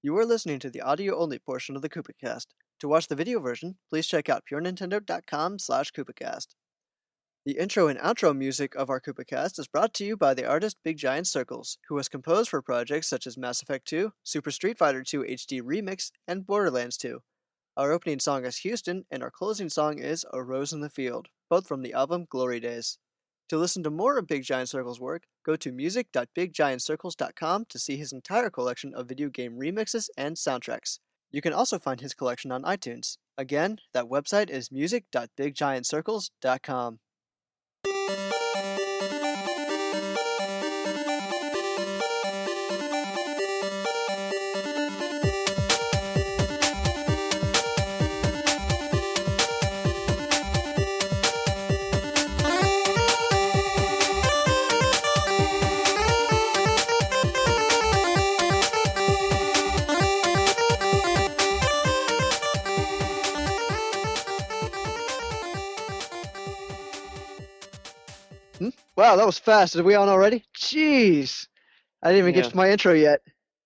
You are listening to the audio-only portion of the KoopaCast. To watch the video version, please check out purenintendo.com/KoopaCast. The intro and outro music of our KoopaCast is brought to you by the artist Big Giant Circles, who has composed for projects such as Mass Effect 2, Super Street Fighter 2 HD Remix, and Borderlands 2. Our opening song is Houston, and our closing song is A Rose in the Field, both from the album Glory Days. To listen to more of Big Giant Circle's work, go to music.biggiantcircles.com to see his entire collection of video game remixes and soundtracks. You can also find his collection on iTunes. Again, that website is music.biggiantcircles.com. Wow, that was fast. Are we on already? Jeez. I didn't even get to my intro yet.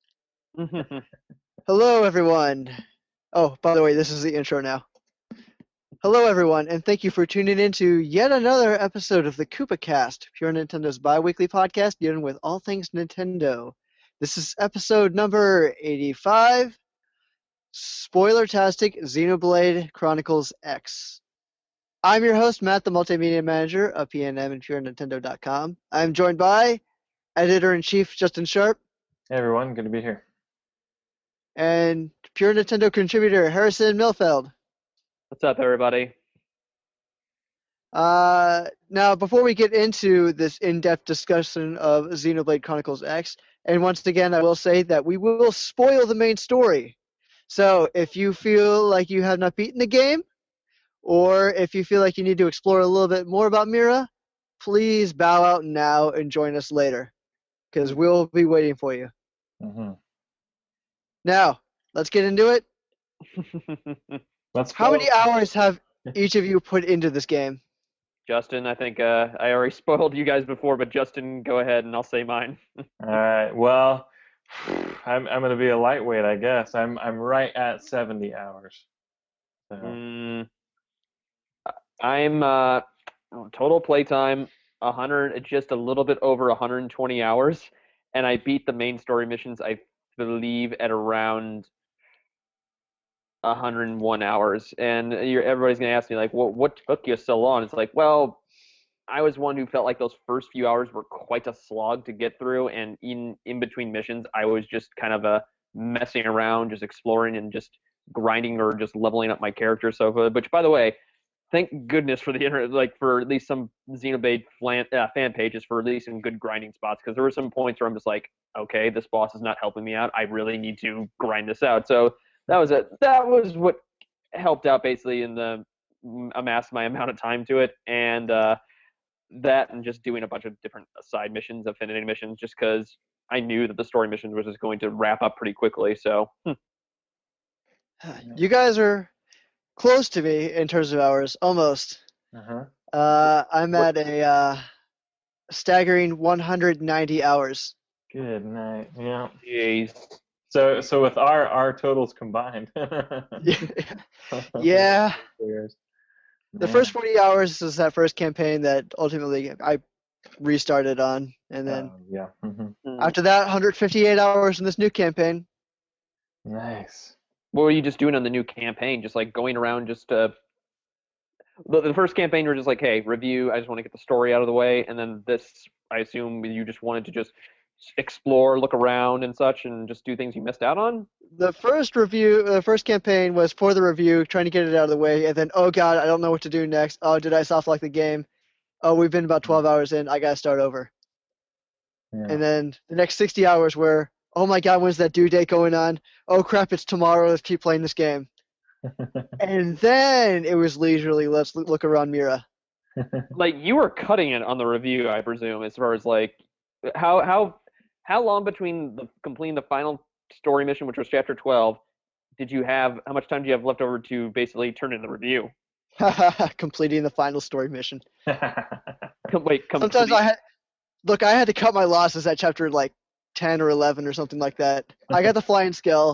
Hello, everyone. Oh, by the way, this is the intro now. Hello, everyone, and thank you for tuning in to yet another episode of the KoopaCast, Pure Nintendo's bi-weekly podcast dealing with all things Nintendo. This is episode number 85, Spoiler-tastic Xenoblade Chronicles X. I'm your host, Matt, the Multimedia Manager of PNM and PureNintendo.com. I'm joined by Editor-in-Chief Justin Sharp. Hey everyone, good to be here. And Pure Nintendo contributor Harrison Milfeld. What's up, everybody? Now, before we get into this in-depth discussion of Xenoblade Chronicles X, and once again, I will say that we will spoil the main story. So, if you feel like you have not beaten the game, or if you feel like you need to explore a little bit more about Mira, please bow out now and join us later, because we'll be waiting for you. Mm-hmm. Now, let's get into it. How many hours have each of you put into this game? Justin, I think I already spoiled you guys before, but Justin, go ahead and I'll say mine. All right. Well, I'm going to be a lightweight, I guess. I'm right at 70 hours. So. I'm total playtime 100, just a little bit over 120 hours, and I beat the main story missions, I believe, at around 101 hours. And everybody's gonna ask me like, what took you so long? It's like, well, I was one who felt like those first few hours were quite a slog to get through, and in between missions, I was just kind of messing around, just exploring and just grinding or just leveling up my character. So, which by the way, thank goodness for the internet, like for at least some Xenoblade fan pages for at least some good grinding spots, because there were some points where I'm just like, okay, this boss is not helping me out. I really need to grind this out. So that was it. That was what helped out basically in the amass my amount of time to it, and that and just doing a bunch of different side missions, affinity missions, just because I knew that the story missions was just going to wrap up pretty quickly. So you guys are close to me in terms of hours, almost. I'm at a staggering 190 hours. Good night. Yeah. Jeez. So with our totals combined. Yeah. The first 40 hours is that first campaign that ultimately I restarted on, and then after that, 158 hours in this new campaign. Nice. What were you just doing on the new campaign? Just like going around just the first campaign, you were just like, hey, review, I just want to get the story out of the way. And then this, I assume you just wanted to just explore, look around and such, and just do things you missed out on? The first campaign was for the review, trying to get it out of the way. And then, oh God, I don't know what to do next. Oh, did I soft lock the game? Oh, we've been about 12 hours in. I got to start over. Yeah. And then the next 60 hours were, oh my God, when's that due date going on? Oh crap, it's tomorrow. Let's keep playing this game. And then it was leisurely, let's look around Mira. Like, you were cutting it on the review, I presume, as far as like how long between completing the final story mission, which was chapter 12, did you have? How much time do you have left over to basically turn in the review? Completing the final story mission. Wait, sometimes I had to cut my losses at chapter like 10 or 11 or something like that. I got the flying skill.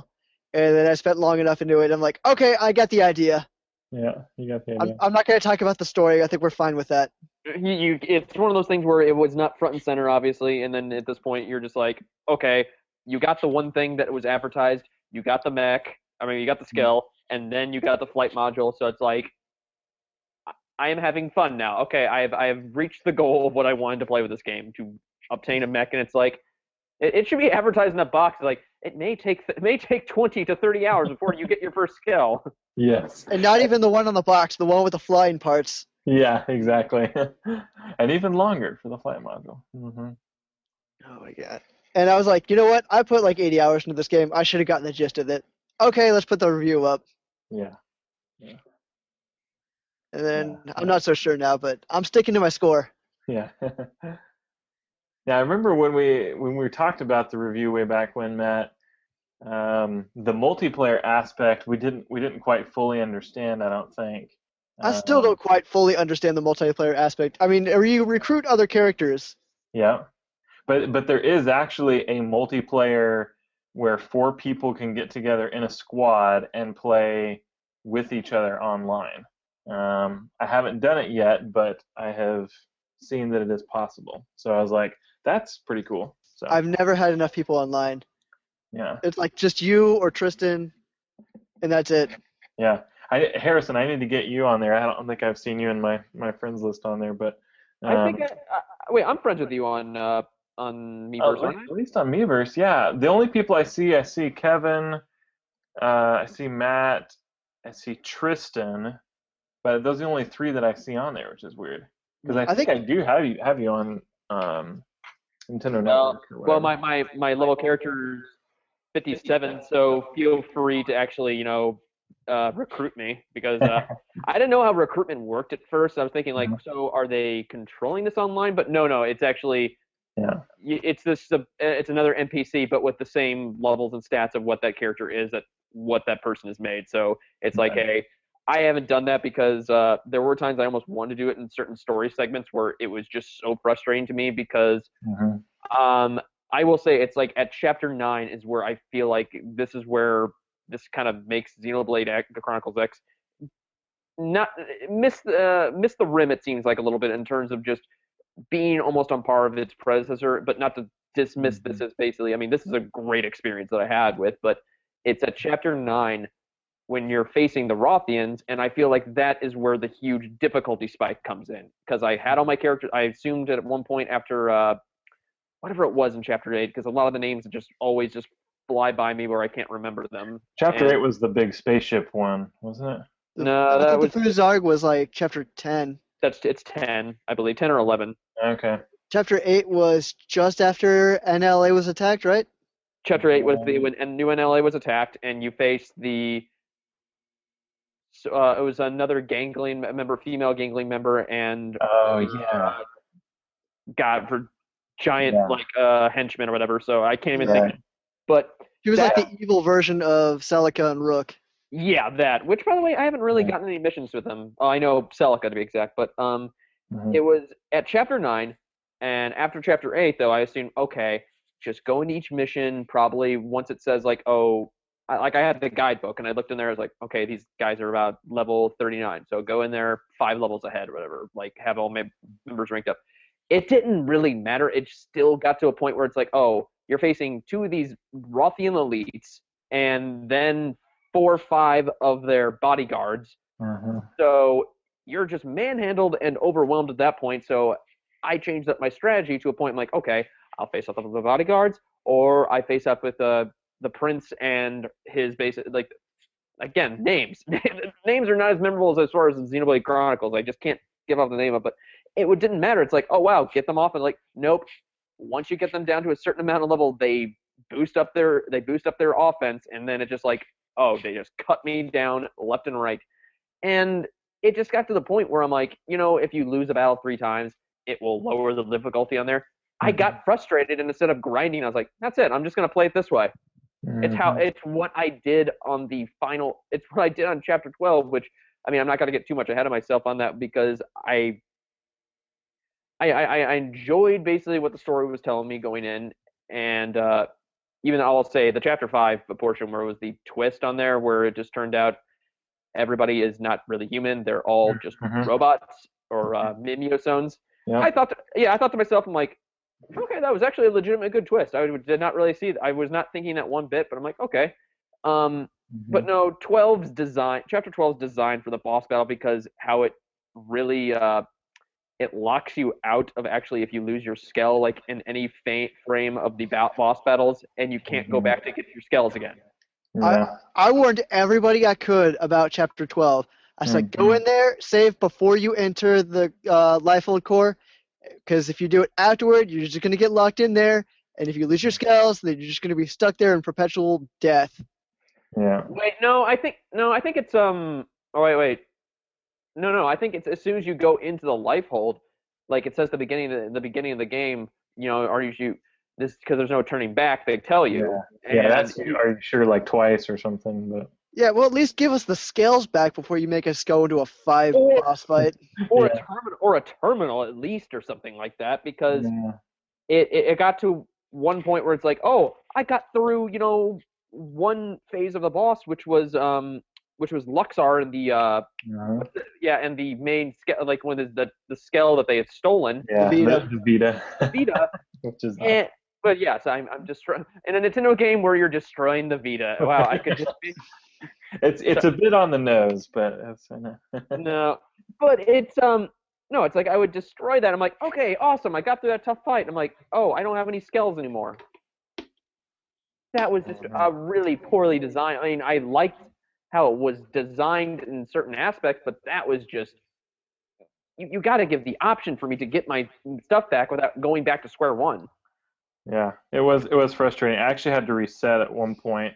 And then I spent long enough into it. I'm like, okay, I get the idea. Yeah, you got the I'm idea. I'm not going to talk about the story. I think we're fine with that. It's one of those things where it was not front and center, obviously, and then at this point you're just like, okay, you got the one thing that was advertised, you got the mech, I mean, you got the skill, and then you got the flight module. So it's like, I am having fun now. Okay, I have reached the goal of what I wanted to play with this game, to obtain a mech, and it's like, it should be advertised in a box like it may take 20 to 30 hours before you get your first skill. Yes. And not even the one on the box, the one with the flying parts. Yeah, exactly. And even longer for the flight module. Oh my god. And I was like, you know what? I put like 80 hours into this game. I should have gotten the gist of it. Okay, let's put the review up. Yeah. And then Yeah. I'm not so sure now, but I'm sticking to my score. Yeah. Yeah, I remember when we talked about the review way back when, Matt, the multiplayer aspect we didn't quite fully understand, I don't think. I still don't quite fully understand the multiplayer aspect. I mean, you recruit other characters. Yeah. But there is actually a multiplayer where 4 people can get together in a squad and play with each other online. I haven't done it yet, but I have seen that it is possible. So I was like, that's pretty cool. So I've never had enough people online. yeah, It's like just you or Tristan, and that's it. yeah. Harrison, I need to get you on there. I don't think I've seen you in my friends list on there, but I think um, wait, I'm friends with you on Miiverse, aren't I? at least on Miiverse, yeah. The only people I see Kevin, I see Matt, I see Tristan, but those are the only 3 that I see on there, which is weird. Because I I think think I do have you on Nintendo Well, Network or well, whatever. my level character's 57, so feel free to actually, recruit me because I didn't know how recruitment worked at first. I was thinking like, so are they controlling this online? But no, it's actually Yeah. it's another NPC, but with the same levels and stats of what that character is, that what that person has made. So it's like, Okay. hey, I haven't done that because there were times I almost wanted to do it in certain story segments where it was just so frustrating to me because Mhm. I will say it's like at chapter 9 is where I feel like this is where this kind of makes Xenoblade X, the Chronicles X, not miss the rim. It seems like a little bit in terms of just being almost on par with its predecessor, but not to dismiss this as basically. I mean, this is a great experience that I had with, but it's at chapter 9 when you're facing the Rothians, and I feel like that is where the huge difficulty spike comes in because I had all my characters. I assumed at one point after whatever it was in chapter 8, because a lot of the names just always just fly by me where I can't remember them. Chapter And 8 was the big spaceship one, wasn't it? no, I that think the was Fuzarg was like chapter 10. it's 10, I believe, 10 or 11. Okay. Chapter 8 was just after NLA was attacked, right? Chapter 8 was the when New NLA was attacked, and you faced the. It was another gangling member, female gangling member, and Oh yeah. God for giant Yeah. like henchman or whatever. So I can't even Yeah. think. But She was that like the evil version of Celica and Rook. yeah, that. Which by the way, I haven't really Yeah. gotten any missions with them. Oh, I know Celica to be exact, but Mhm. it was at chapter 9, and after chapter 8, though, I assumed, okay, just go into each mission. Probably once it says like, oh, I had the guidebook, and I looked in there. I was like, okay, these guys are about level 39, so go in there 5 levels ahead, or whatever. Like have all my members ranked up. It didn't really matter. It still got to a point where it's like, oh, you're facing 2 of these Rothian elites, and then 4 or 5 of their bodyguards. Mhm. So you're just manhandled and overwhelmed at that point. So I changed up my strategy to a point I'm like, okay, I'll face off with the bodyguards, or I face up with the prince and his basic like again names. Names are not as memorable as far as Xenoblade Chronicles. I just can't give off the name of, but it didn't matter. It's like, oh wow, get them off, and like, nope. Once you get them down to a certain amount of level, they boost up their offense, and then it just like, oh, they just cut me down left and right. And it just got to the point where I'm like, if you lose a battle 3 times, it will lower the difficulty on there. I got frustrated, and instead of grinding, I was like, that's it. I'm just gonna play it this way. Mhm. It's what I did on the final. It's what I did on chapter 12, which I mean, I'm not gonna get too much ahead of myself on that because I enjoyed basically what the story was telling me going in, and even I'll say the chapter 5 portion where it was the twist on there, where it just turned out everybody is not really human; they're all just robots or mimiosones. Yep. I thought to myself, I'm like, okay, that was actually a legitimate good twist. I did not really see. I was not thinking that one bit, but I'm like, okay. But no, chapter 12's design for the boss battle, because how it really it locks you out of actually if you lose your Skell like in any frame of the boss battles, and you can't go back to get your Skells again. Yeah. I warned everybody I could about Chapter 12. I said, go in there, save before you enter the Liefeld core, because if you do it afterward, you're just going to get locked in there, and if you lose your Skells, then you're just going to be stuck there in perpetual death. Yeah. Wait, I think it's Oh wait. No, I think it's as soon as you go into the Liefeld, like it says the beginning of the game, are you this, because there's no turning back, they tell you. Yeah, are you sure, like twice or something, but Yeah, well, at least give us the scales back before you make us go into a 5 boss fight. Or a terminal at least, or something like that, because it got to one point where it's like, oh, I got through, one phase of the boss, which was Luxar and and the main like when the Skell that they had stolen. Yeah, the Vita. Which is but yes, I'm destroying in a Nintendo game where you're destroying the Vita. Wow, I could just be. It's a bit on the nose, but it's no, but it's no, it's like I would destroy that. I'm like, okay, awesome, I got through that tough fight. I'm like, oh, I don't have any Skells anymore. That was just really poorly designed. I mean, I liked how it was designed in certain aspects, but that was just you got to give the option for me to get my stuff back without going back to square one. Yeah, it was frustrating. I actually had to reset at one point,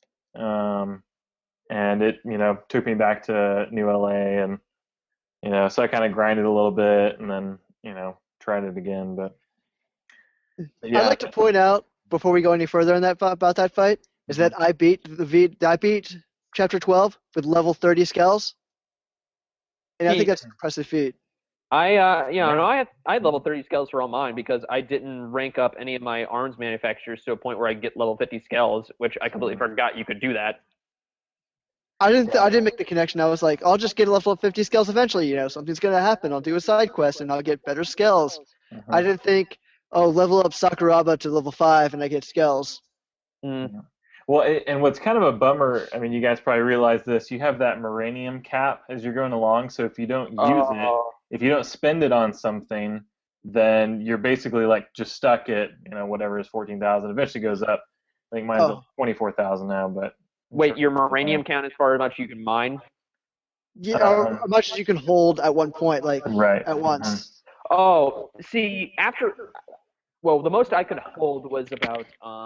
and it took me back to New LA, and so I kind of grinded a little bit, and then tried it again. But yeah. I'd like to point out before we go any further on about that fight is that I beat Chapter 12 with level 30 Skells, and I think that's an impressive feat. I had level 30 Skells for all mine because I didn't rank up any of my arms manufacturers to a point where I get level 50 Skells, which I completely forgot you could do that. I didn't make the connection. I was like, I'll just get a level 50 Skells eventually. Something's gonna happen. I'll do a side quest and I'll get better Skells. I didn't think, level up Sakuraba to level 5 and I get Skells. Well, and what's kind of a bummer, I mean, you guys probably realize this, you have that Moranium cap as you're going along, so if you don't use it, if you don't spend it on something, then you're basically like just stuck at, whatever is 14,000. Eventually goes up. I think mine's at 24,000 now, but... Wait, your Moranium count as far as much you can mine? Yeah, or as much as you can hold at one point, like at once. Oh, see, the most I could hold was about,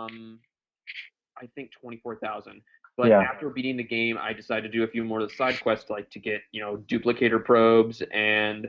I think 24,000. But after beating the game, I decided to do a few more of the side quests, like to get, duplicator probes and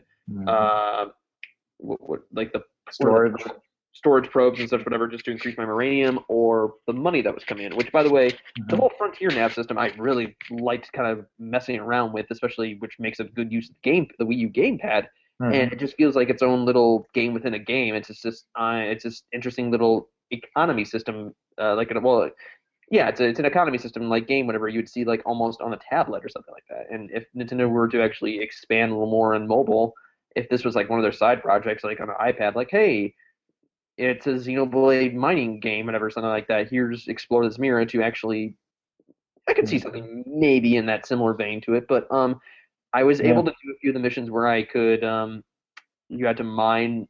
like the storage probes and such, whatever, just to increase my Moranium, or the money that was coming in. Which, by the way, the whole Frontier nav system I really liked kind of messing around with, especially which makes a good use of the Wii U gamepad. And it just feels like its own little game within a game. It's just interesting little economy system, it's an economy system like game, whatever you'd see like almost on a tablet or something like that. And if Nintendo were to actually expand a little more on mobile, if this was like one of their side projects, like on an iPad, like, hey, it's a Xenoblade mining game, whatever, something like that. Here's Explore This Mirror to actually, I could see something maybe in that similar vein to it. But I was able to do a few of the missions where I could, you had to mine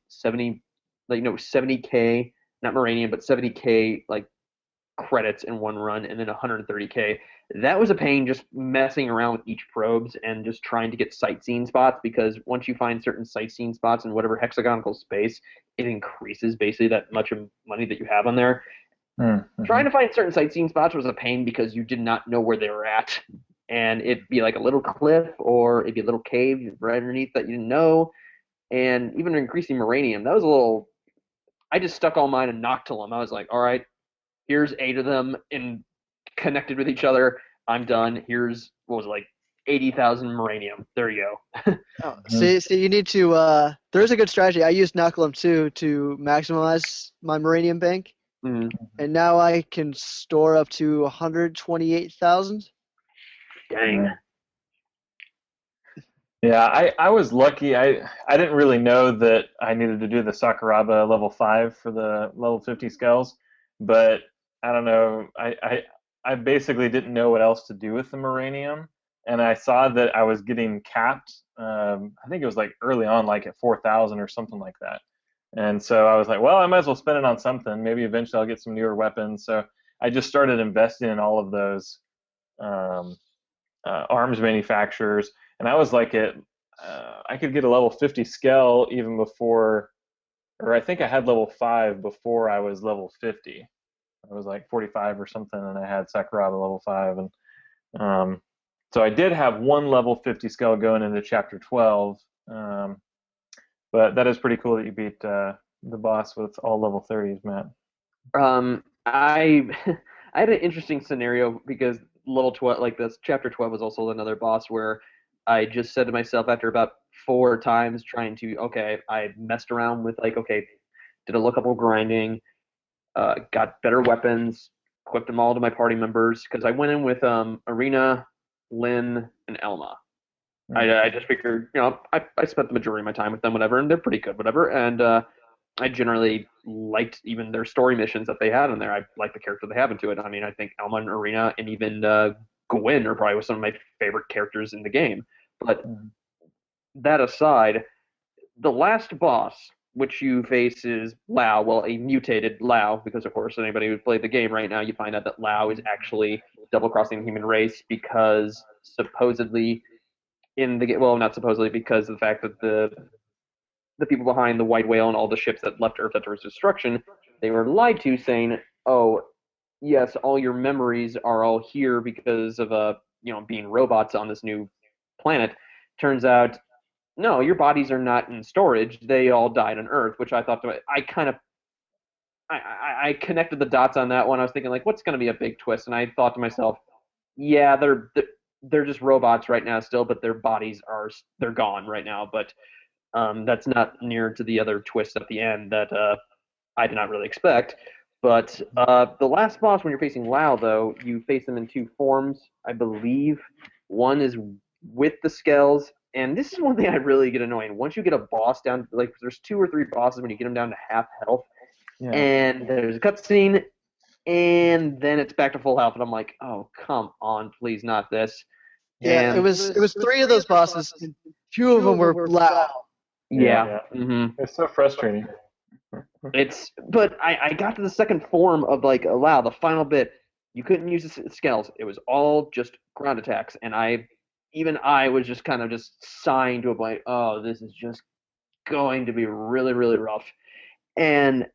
70K, not Moranium, but 70K like credits in one run, and then 130K. That was a pain, just messing around with each probes and just trying to get sightseeing spots, because once you find certain sightseeing spots in whatever hexagonal space, it increases basically that much of money that you have on there. Trying to find certain sightseeing spots was a pain because you did not know where they were at, and it'd be like a little cliff or it'd be a little cave right underneath that you didn't know. And even increasing Moranium, that was a little... I just stuck all mine in Noctilum. I was like, all right, here's 8 of them and connected with each other. I'm done. Here's, 80,000 Moranium. There you go. See, you need to, there's a good strategy. I used Noctilum too to maximize my Moranium bank. Mhm. and now I can store up to 128,000. Dang. Yeah, I was lucky. I didn't really know that I needed to do the Sakuraba level 5 for the level 50 skulls, but I don't know. I basically didn't know what else to do with the Moranium, and I saw that I was getting capped. I think it was like early on, like at 4,000 or something like that. And so I was like, well, I might as well spend it on something. Maybe eventually I'll get some newer weapons. So I just started investing in all of those um, arms manufacturers, and I was like I could get a level 50 scale even before, or I think I had level 5 before I was level 50. I was like 45 or something, and I had Sakuraba level 5, and um, so I did have one level 50 scale going into chapter 12. But that is pretty cool that you beat the boss with all level 30s, Matt. I I had an interesting scenario because level 12, like this chapter 12, was also another boss where I just said to myself after about 4 times trying to, okay, I messed around with like, okay, did a look up of grinding, got better weapons, equipped them all to my party members because I went in with Arena, Lynn, and Elma. I just figured, I spent the majority of my time with them, whatever, and they're pretty good, whatever. And I generally liked even their story missions that they had in there. I like the character they have into it. I mean, I think Elma and Arena and even Gwyn are probably some of my favorite characters in the game. But that aside, the last boss, which you face, is Lao. Well, a mutated Lao, because of course, anybody who's played the game right now, you find out that Lao is actually double crossing the human race because supposedly in the well, not supposedly, because of the fact that the people behind the White Whale and all the ships that left Earth after its destruction, they were lied to, saying, "Oh, yes, all your memories are all here because of being robots on this new planet." Turns out, no, your bodies are not in storage. They all died on Earth, which I thought I kind of I connected the dots on that one. I was thinking like, what's going to be a big twist? And I thought to myself, yeah, they're just robots right now still, but their bodies they're gone right now. But that's not near to the other twist at the end that I did not really expect. But the last boss, when you're facing Lao, though, you face them in two forms, I believe. One is with the scales, and this is one thing I really get annoying. Once you get a boss down, like there's 2 or 3 bosses when you get them down to half health, and there's a cutscene, and then it's back to full health, and I'm like, oh, come on, please, not this. Yeah, And it was 3 of those bosses, and 2 of them were Lao. yeah. It's so frustrating. But I got to the second form of like Lao, the final bit. You couldn't use the scales. It was all just ground attacks, and I was just kind of just sighing to a point. Oh, this is just going to be really, really rough. And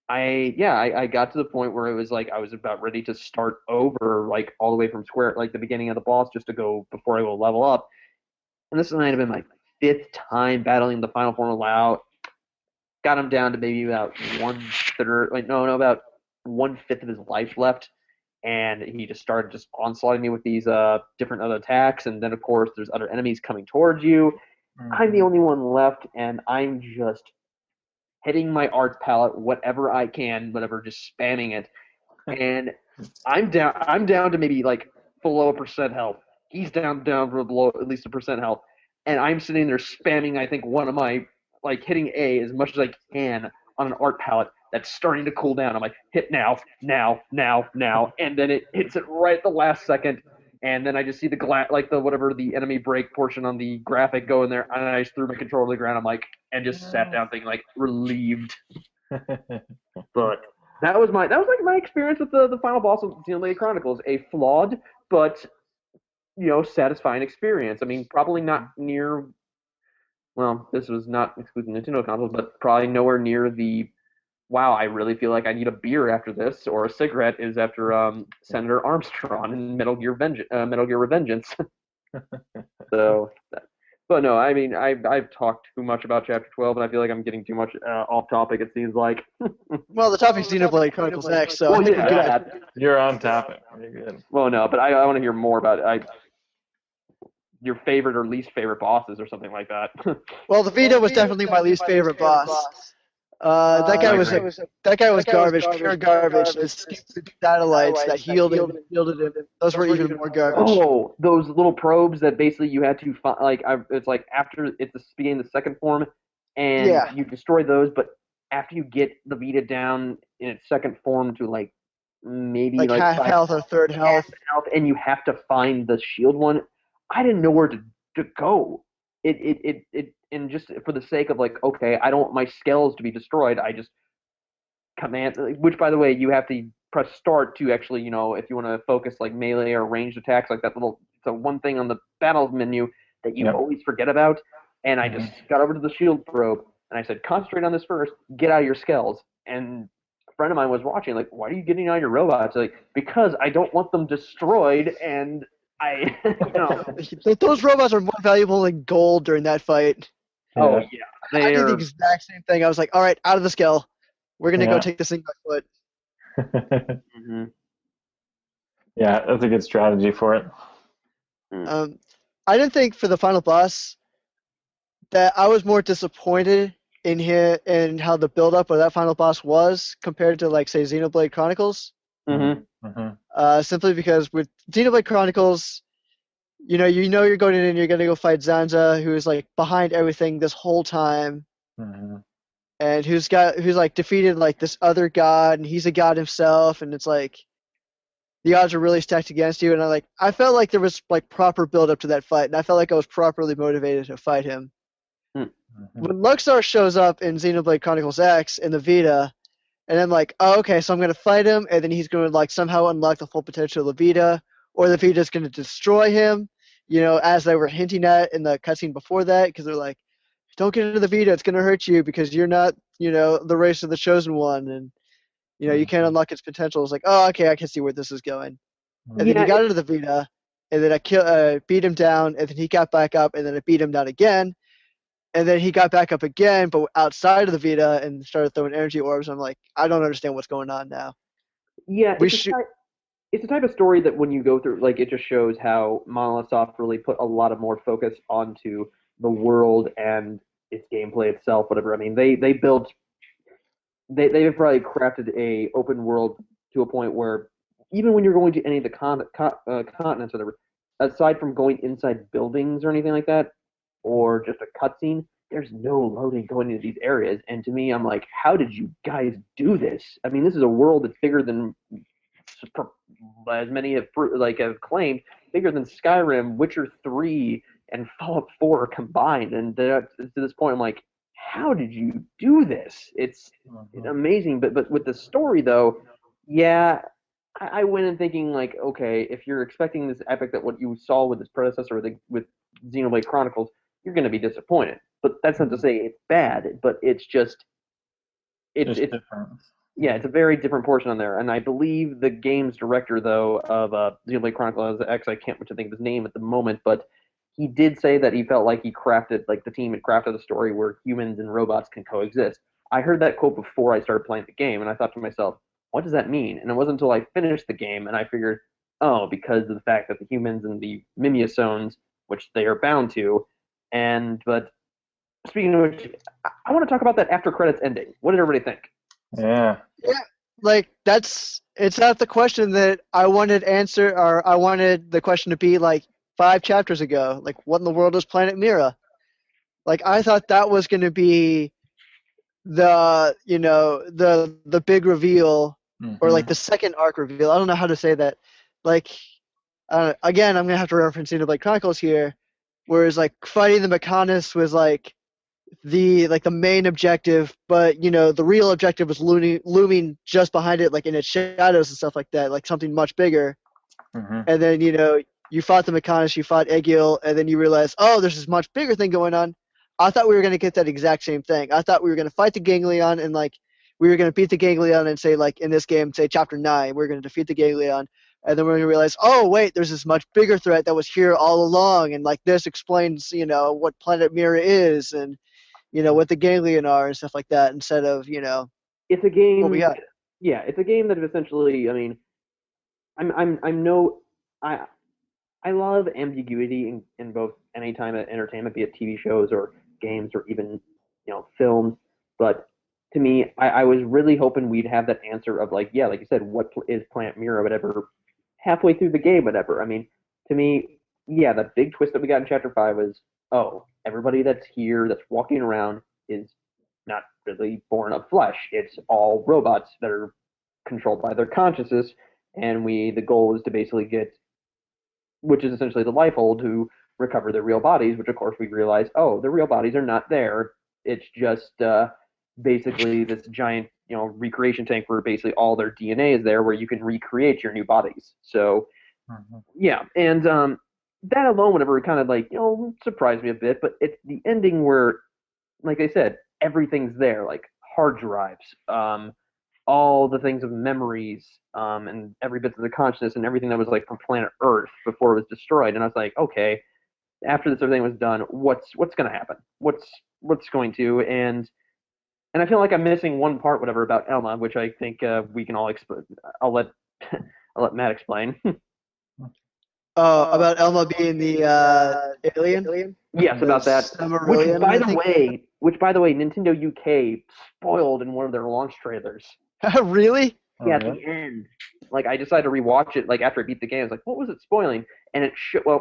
I got to the point where it was like I was about ready to start over, like all the way from square, like the beginning of the boss, just to go before I go level up. And this might have been my 5th time battling the final form of Lao. Got him down to maybe about 1/3, like no, about 1/5 of his life left, and he just started just onslaughting me with these different other attacks. And then of course there's other enemies coming towards you. I'm the only one left, and I'm just hitting my arts palette whatever I can, whatever, just spamming it. And I'm down to maybe like below 1% health. He's down for below at least 1% health, and I'm sitting there spamming. I think one of my like hitting A as much as I can on an art palette that's starting to cool down. I'm like, hit now, and then it hits it right at the last second, and then I just see the enemy break portion on the graphic go in there, and I just threw my controller to the ground. I'm like, and just sat down thinking like relieved. But that was like my experience with the final boss of Xenoblade Chronicles, a flawed but satisfying experience. I mean, probably not near. Well, this was not exclusive Nintendo consoles, but probably nowhere near the. Wow, I really feel like I need a beer after this, or a cigarette is after Senator Armstrong in Metal Gear Revengeance. So, but no, I mean, I've talked too much about Chapter 12, and I feel like I'm getting too much off topic. It seems like. Well, the topic's Xenoblade Chronicles X, so Well, I think yeah, we're good. that. You're on topic. You're good. Well, no, but I want to hear more about your favorite or least favorite bosses or something like that. Well, the Vita was definitely my least favorite boss. That guy Like was that guy was garbage, pure garbage. The stupid satellites that healed him, shielded him. Those were even more garbage. Oh, those little probes that basically you had to find. It's like after it's the beginning of the second form, and Yeah. you destroy those. But after you get the Vita down in its second form to like maybe Like like half health or third health. health, and you have to find the shield one, I didn't know where to go. And just for the sake of like, okay, I don't want my skells to be destroyed. I just command, which by the way, you have to press start to actually, if you want to focus like melee or ranged attacks, like that little, it's a one thing on the battle menu that you Yep. always forget about. And I just got over to the shield probe and I said, concentrate on this first, get out of your skells. And a friend of mine was watching, like, why are you getting out of your robots? Like, because I don't want them destroyed, and I, Those robots are more valuable than gold during that fight. Oh yeah, I did the exact same thing. I was like, all right, out of the skill. We're gonna go take this thing by foot. Mm-hmm. Yeah, that's a good strategy for it. I didn't think for the final boss that I was more disappointed in here in how the build up of that final boss was compared to like say Xenoblade Chronicles. Simply because with Xenoblade Chronicles, you know you're going in and you're gonna go fight Zanza, who's like behind everything this whole time. And who's like defeated like this other god, and he's a god himself, and it's like the odds are really stacked against you. And I felt like there was like proper build up to that fight, and I felt like I was properly motivated to fight him. When Luxar shows up in Xenoblade Chronicles X in the Vita, and I'm like, oh, okay, so I'm gonna fight him, and then he's gonna like somehow unlock the full potential of the Vita, or the Vita's gonna destroy him, as they were hinting at in the cutscene before that, because they're like, don't get into the Vita, it's gonna hurt you because you're not, the race of the chosen one, and you can't unlock its potential. It's like, oh, okay, I can see where this is going. And then he got into the Vita, and then I beat him down, and then he got back up, and then I beat him down again, and then he got back up again, but outside of the Vita, and started throwing energy orbs. I'm like, I don't understand what's going on now. Yeah, it's a type of story that when you go through, like, it just shows how Monolith Soft really put a lot of more focus onto the world and its gameplay itself, whatever. I mean, they've probably crafted a open world to a point where even when you're going to any of the continents or whatever, aside from going inside buildings or anything like that, or just a cutscene, there's no loading going into these areas. And to me, I'm like, how did you guys do this? I mean, this is a world that's bigger than, as many have claimed, bigger than Skyrim, Witcher 3, and Fallout 4 combined. And to this point, I'm like, how did you do this? It's amazing. But with the story, though, yeah, I went in thinking, like, okay, if you're expecting this epic that what you saw with its predecessor with Xenoblade Chronicles, you're going to be disappointed. But that's not to say it's bad, but it's just it's different. Yeah, it's a very different portion on there. And I believe the game's director, though, of Xenoblade Chronicles X, I can't think of his name at the moment, but he did say that he felt like the team had crafted a story where humans and robots can coexist. I heard that quote before I started playing the game, and I thought to myself, what does that mean? And it wasn't until I finished the game and I figured, oh, because of the fact that the humans and the Mimiasones, which they are bound to, but speaking of which, I want to talk about that after credits ending. What did everybody think? Yeah, like it's not the question that I wanted answer, or I wanted the question to be like 5 chapters ago. Like, what in the world is Planet Mira? Like, I thought that was going to be the the big reveal, or like the second arc reveal. I don't know how to say that. Like, again, I'm gonna have to reference Xenoblade Chronicles here, whereas like fighting the Mechanus was like the main objective, but the real objective was looming just behind it, like in its shadows and stuff like that, like something much bigger. And then you fought the Mechanus, you fought Egil, and then you realize, oh, there's this much bigger thing going on. I thought we were gonna get that exact same thing. I thought we were gonna fight the Ganglion, and like we were gonna beat the Ganglion, and say like in this game, say chapter 9, we're gonna defeat the Ganglion, and then we're gonna realize, oh wait, there's this much bigger threat that was here all along, and like this explains what Planet Mira is, and what the Ganglion are and stuff like that, instead of it's a game. What we got. Yeah, it's a game that essentially. I mean, I love ambiguity in both any time of entertainment, be it TV shows or games or even films. But to me, I was really hoping we'd have that answer of like, yeah, like you said, what is Plant Mirror, whatever, halfway through the game, whatever. I mean, to me, yeah, the big twist that we got in Chapter 5 was, oh, everybody that's here, that's walking around, is not really born of flesh. It's all robots that are controlled by their consciousness, and the goal is to basically get, which is essentially the Lifehold, who recover their real bodies, which of course we realize, oh, the real bodies are not there. It's just basically this giant, recreation tank where basically all their DNA is there, where you can recreate your new bodies. So, yeah, and that alone, whatever, kind of like surprised me a bit. But it's the ending where, like I said, everything's there, like hard drives, all the things of memories, and every bit of the consciousness and everything that was like from planet Earth before it was destroyed. And I was like, okay, after this everything was done, what's going to happen? What's going to and I feel like I'm missing one part, whatever, about Elma, which I think we can all explain. I'll let I'll let Matt explain. About Elma being the alien? Yes, about that. Silmarillion, Which by the way, Nintendo UK spoiled in one of their launch trailers. Really? Yeah, at the end. Like, I decided to rewatch it, like, after I beat the game. I was like, what was it spoiling? And it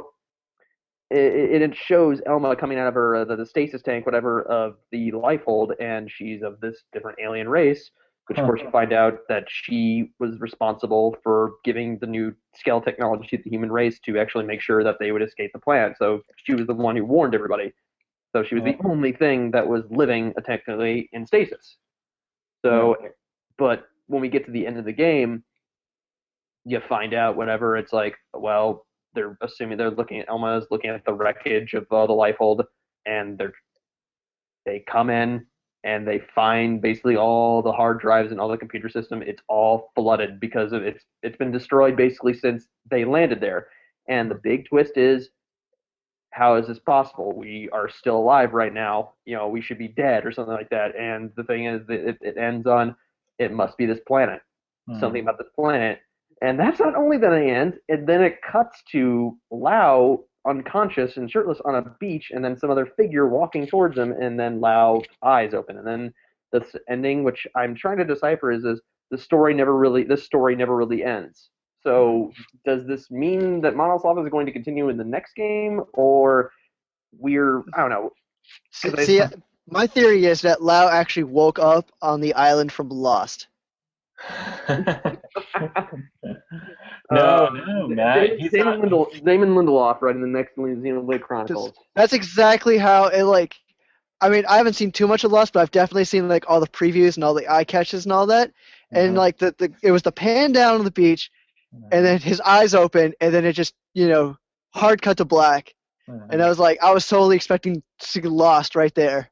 shows Elma coming out of her the stasis tank, whatever, of the Lifehold, and she's of this different alien race, which, of course, you find out that she was responsible for giving the new scale technology to the human race to actually make sure that they would escape the planet. So she was the one who warned everybody. So she was the only thing that was living, technically, in stasis. So, but when we get to the end of the game, you find out whatever, it's like, well, they're assuming Elma is looking at the wreckage of the Lifehold, and they come in and they find basically all the hard drives and all the computer system. It's all flooded because of it's been destroyed basically since they landed there. And the big twist is, how is this possible? We are still alive right now. We should be dead or something like that. And the thing is that it ends on, it must be this planet. Something about this planet. And that's not only the end, and then it cuts to Lau unconscious and shirtless on a beach, and then some other figure walking towards him, and then Lau's eyes open. And then this ending, which I'm trying to decipher, is this story never really ends. So does this mean that Monoslav is going to continue in the next game, or I don't know. See, my theory is that Lau actually woke up on the island from Lost. No, Matt. Damon Lindelof writing the next Xenoblade Chronicles. That's exactly how it I mean, I haven't seen too much of Lost, but I've definitely seen all the previews and all the eye catches and all that. And it was the pan down on the beach, and then his eyes open, and then it just hard cut to black. And I was totally expecting to see Lost right there.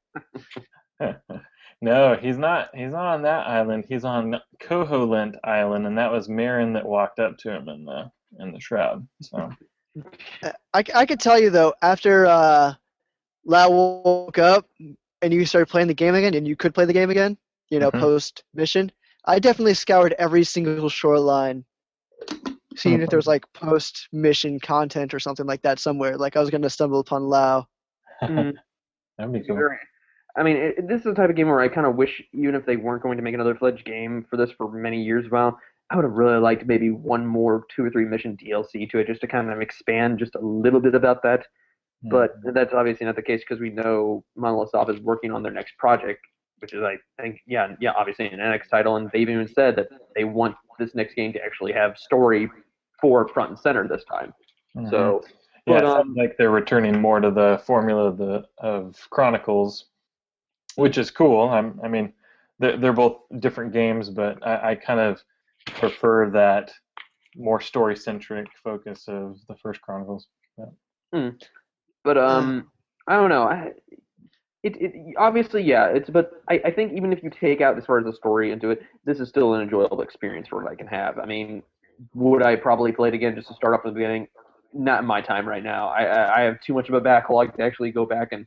No, he's not. He's not on that island. He's on Koholint Island, and that was Marin that walked up to him in the shroud. So I could tell you though, after Lau woke up and you started playing the game again, and you could play the game again, post mission, I definitely scoured every single shoreline, seeing if there was post mission content or something like that somewhere. I was gonna stumble upon Lau. That'd be cool. I mean, this is the type of game where I kind of wish, even if they weren't going to make another fledged game for this for many years, I would have really liked maybe one more 2 or 3 mission DLC to it, just to kind of expand just a little bit about that. But that's obviously not the case, because we know Monolith Soft is working on their next project, which is, I think, obviously an NX title, and they've even said that they want this next game to actually have story for front and center this time. So, it sounds like they're returning more to the formula of Chronicles, which is cool. I mean, they're both different games, but I kind of prefer that more story-centric focus of the first Chronicles. Yeah. But I don't know. It obviously, but I think even if you take out as far as the story into it, this is still an enjoyable experience for what I can have. I mean, would I probably play it again just to start off from the beginning? Not in my time right now. I have too much of a backlog to actually go back and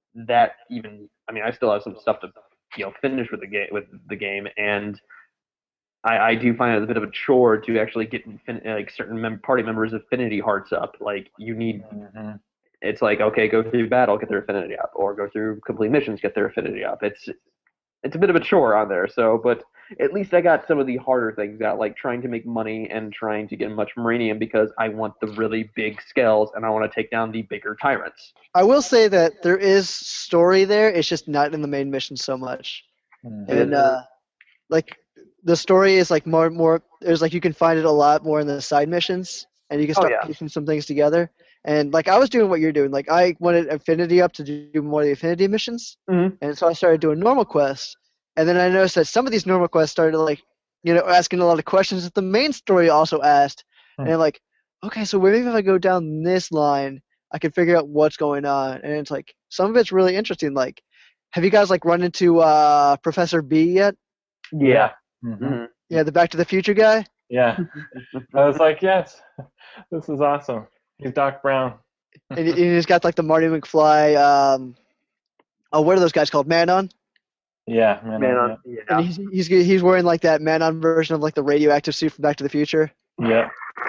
I still have some stuff to finish with the game, and I do find it a bit of a chore to actually get certain party members' affinity hearts up. You need, it's okay, go through battle, get their affinity up, or go through complete missions, get their affinity up. it's a bit of a chore on there. So, but at least I got some of the harder things out, like trying to make money and trying to get much Marinium because I want the really big scales and I want to take down the bigger tyrants. I will say that there is story there. It's just not in the main mission so much. And like the story is like more. There's like you can find it a lot more in the side missions, and you can start piecing some things together. And like I was doing what you're doing. Like I wanted Affinity up to do more of the Affinity missions, and so I started doing normal quests. And then I noticed that some of these normal quests started like, asking a lot of questions that the main story also asked. And I'm like, okay, so maybe if I go down this line, I can figure out what's going on. And it's like some of it's really interesting. Like, have you guys like run into Professor B yet? Yeah. Mm-hmm. Yeah, the Back to the Future guy. Yeah. I was like, yes, this is awesome. He's Doc Brown. And he's got like the Marty McFly. What are those guys called? Man-On. Yeah, Man-On. Yeah. And he's wearing like that Man-On version of like the radioactive suit from Back to the Future. Yeah.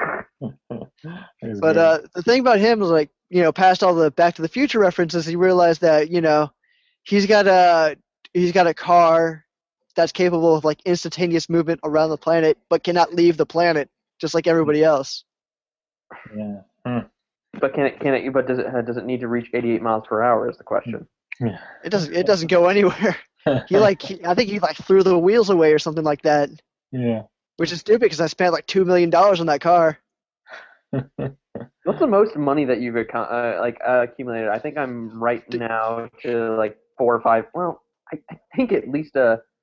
But the thing about him is like, past all the Back to the Future references, he realized that he's got a car that's capable of like instantaneous movement around the planet, but cannot leave the planet, just like everybody else. Yeah. But can it? But does it need to reach 88 miles per hour? Is the question. Yeah. It doesn't go anywhere. I think he threw the wheels away or something like that. Yeah. Which is stupid because I spent like $2 million on that car. What's the most money that you've accumulated? I think I'm right now to like 4 or 5. Well, I think at least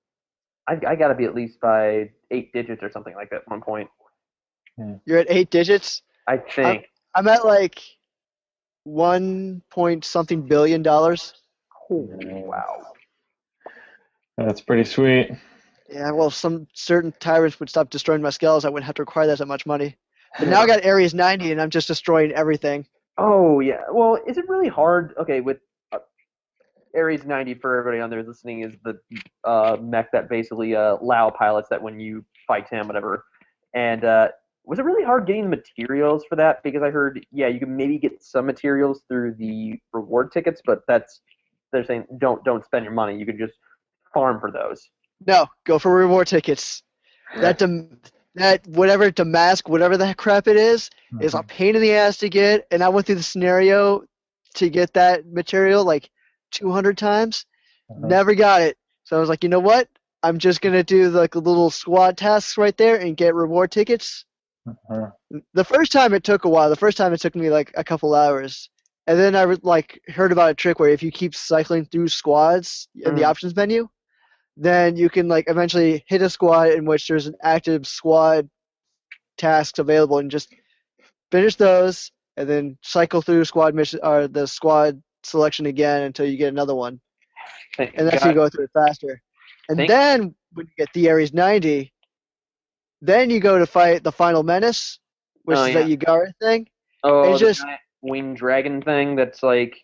I got to be at least by 8 digits or something like that at one point. You're at 8 digits? I think. I'm at like 1-point-something billion dollars. Oh, wow. That's pretty sweet. Yeah, well, some certain tyrants would stop destroying my skulls. I wouldn't have to require that much money. But now I got Ares 90, and I'm just destroying everything. Oh, yeah. Well, is it really hard? Okay, with Ares 90, for everybody on there listening, is the mech that basically Lao pilots that when you fight him, whatever. And was it really hard getting materials for that? Because I heard, you can maybe get some materials through the reward tickets, but they're saying don't spend your money. You can just farm for those. No, go for reward tickets. That whatever Damask, whatever that crap it is a pain in the ass to get. And I went through the scenario to get that material like 200 times. Never got it. So I was like, you know what? I'm just going to do the little squad tasks right there and get reward tickets. The first time it took a while. The first time it took me like a couple hours. And then I heard about a trick where if you keep cycling through squads in the options menu, then you can like eventually hit a squad in which there's an active squad tasks available and just finish those and then cycle through squad mission or the squad selection again until you get another one. And that's how you go through it faster. And then when you get the Ares 90, then you go to fight the Final Menace, which is that Yagara thing. Oh, the giant winged dragon thing that's like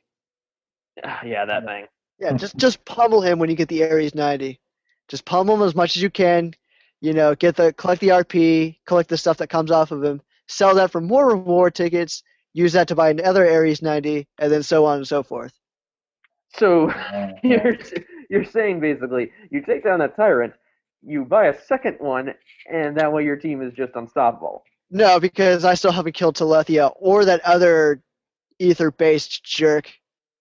that thing. Yeah, just pummel him when you get the Ares 90. Just pummel him as much as you can. Collect the RP, collect the stuff that comes off of him, sell that for more reward tickets, use that to buy another Ares 90, and then so on and so forth. So you're saying basically you take down that tyrant, you buy a second one, and that way your team is just unstoppable. No, because I still haven't killed Telethia or that other ether-based jerk.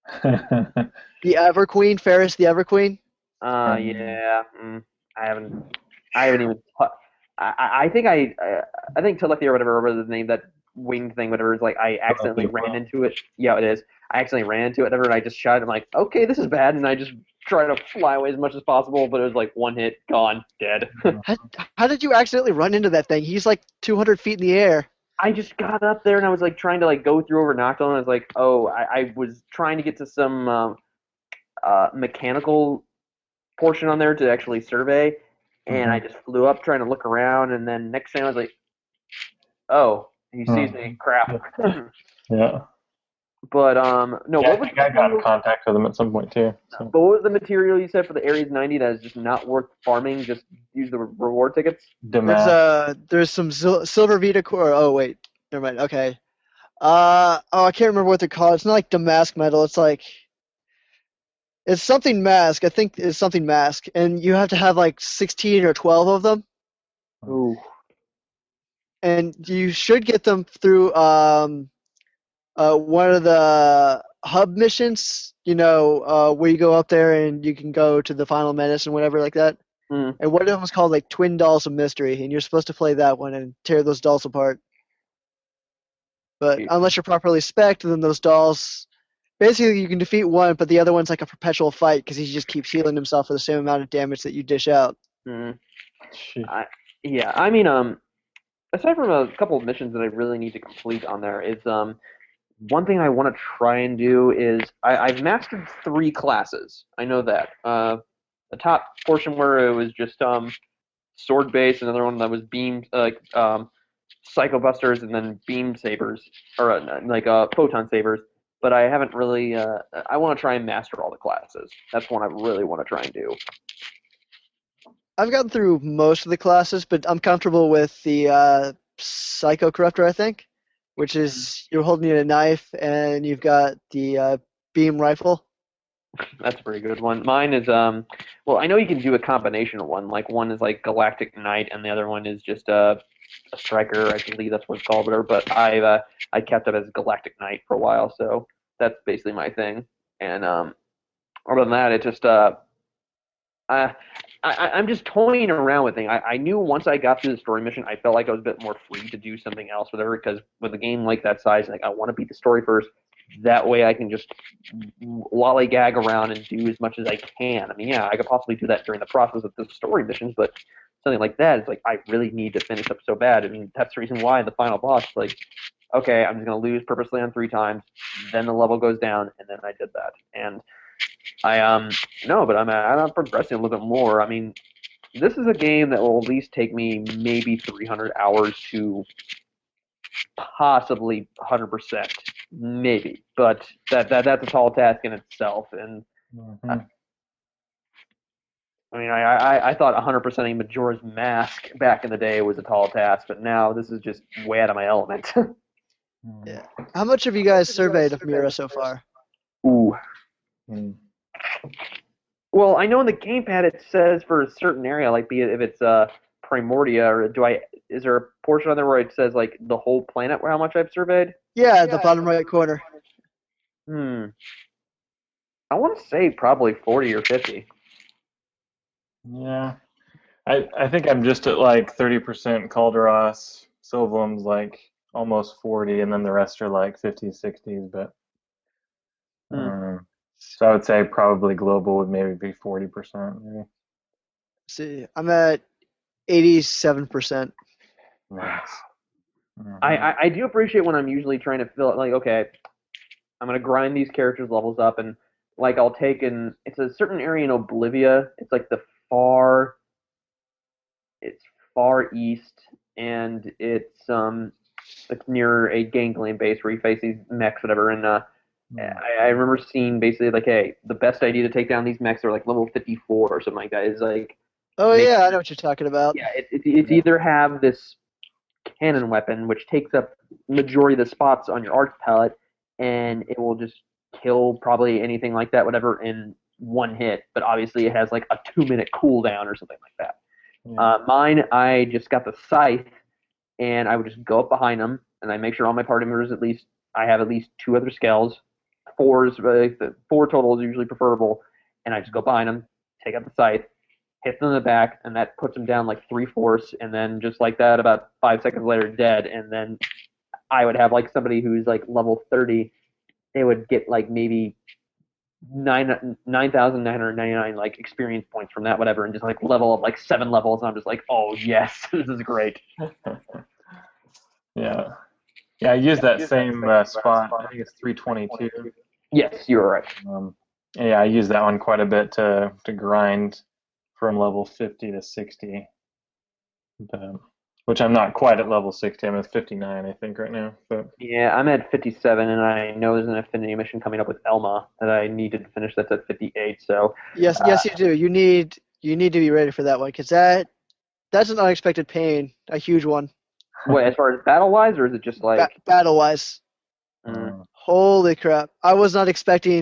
The Everqueen, Ferris the Everqueen. Yeah. I haven't even. I think Telethia or whatever the name, that winged thing, whatever, is like I accidentally ran into it. Yeah, it is. I accidentally ran into it, whatever, and I just shot it. I'm like, okay, this is bad, and I just try to fly away as much as possible, but it was like one hit, gone, dead. How did you accidentally run into that thing? He's like 200 feet in the air. I just got up there and I was like trying to like go through over Nocturne. And I was like, I was trying to get to some mechanical portion on there to actually survey, and I just flew up trying to look around, and then next thing I was like, oh, he sees me, crap. Yeah. But no, yeah, what was I got in contact with him at some point too. So. But what was the material you said for the Ares 90 that is just not worth farming? Just use the reward tickets. There's some silver Vita core. Oh wait, never mind. Okay. I can't remember what they're called. It's not like Damask metal. It's like It's something mask. I think it's something mask, and you have to have like 16 or 12 of them, Ooh. and you should get them through one of the hub missions. Where you go up there and you can go to the final menace and whatever like that. Mm. And one of them is called like Twin Dolls of Mystery, and you're supposed to play that one and tear those dolls apart. But unless you're properly spec'd, then those dolls, basically you can defeat one, but the other one's like a perpetual fight because he just keeps healing himself for the same amount of damage that you dish out. Mm. Shit. I mean, aside from a couple of missions that I really need to complete on there, is one thing I want to try and do is I've mastered 3 classes. I know that. The top portion where it was just sword based, another one that was beam psycho busters, and then beam sabers or photon sabers. But I haven't really. I want to try and master all the classes. That's one I really want to try and do. I've gotten through most of the classes, but I'm comfortable with the Psycho Corruptor, I think, which is you're holding a knife and you've got the beam rifle. That's a pretty good one. Mine is well, I know you can do a combination of one. Like one is like Galactic Knight, and the other one is just a striker. I believe that's what it's called, whatever. But I kept it as Galactic Knight for a while, so that's basically my thing. And other than that, it just I'm just toying around with things. I knew once I got through the story mission, I felt like I was a bit more free to do something else, whatever. Because with a game like that size, like I want to beat the story first. That way I can just lollygag around and do as much as I can. I mean, yeah, I could possibly do that during the process of the story missions, but something like that is like I really need to finish up so bad. I mean, that's the reason why the final boss, like, okay, I'm just going to lose purposely on 3 times, then the level goes down, and then I did that. And I, no, but I'm progressing a little bit more. I mean, this is a game that will at least take me maybe 300 hours to possibly 100%. Maybe, but that's a tall task in itself. And Mhm. I mean, I thought 100%ing Majora's Mask back in the day was a tall task, but now this is just way out of my element. Yeah. How much have you guys surveyed of Mira so far? Ooh. Mm. Well, I know in the gamepad it says for a certain area, like be it if it's Primordia, or is there a portion on there where it says like the whole planet where how much I've surveyed? Yeah, at the bottom right corner. I want to say probably 40 or 50. Yeah. I think I'm just at like 30% Calderos. Sylvum's like almost 40, and then the rest are like 50s, 60s. But so I would say probably global would maybe be 40%. Maybe. See, I'm at 87%. Nice. I do appreciate when I'm usually trying to fill it, like, okay, I'm going to grind these characters' levels up, and like I'll take it's a certain area in Oblivia. It's like it's far east, and it's near a gangland base where you face these mechs, whatever. And I remember seeing basically like, hey, the best idea to take down these mechs are like level 54 or something like that. Is like, oh yeah, I know what you're talking about. Yeah, it's either have this cannon weapon which takes up majority of the spots on your arch palette, and it will just kill probably anything like that, whatever, in one hit. But obviously, it has like a 2-minute cooldown or something like that. Yeah. Mine, I just got the scythe, and I would just go up behind them, and I make sure all my party members I have at least 2 other skells. 4 total is usually preferable, and I just go behind them, take out the scythe, hit them in the back, and that puts them down like 3/4, and then just like that, about 5 seconds later, dead. And then I would have like somebody who's like level 30, they would get like maybe 9,999 like experience points from that, whatever, and just like level up like 7 levels. And I'm just like, oh yes, this is great. Yeah, I use that same spot. I think it's 322. Yes, you're right. Yeah, I use that one quite a bit to grind from level 50 to 60. Which I'm not quite at level 60. I'm at 59, I think, right now. But yeah, I'm at 57, and I know there's an affinity mission coming up with Elma that I needed to finish. That's at 58. So yes, you do. You need to be ready for that one, because that's an unexpected pain, a huge one. Wait, as far as battle wise, or is it just like battle wise? Holy crap! I was not expecting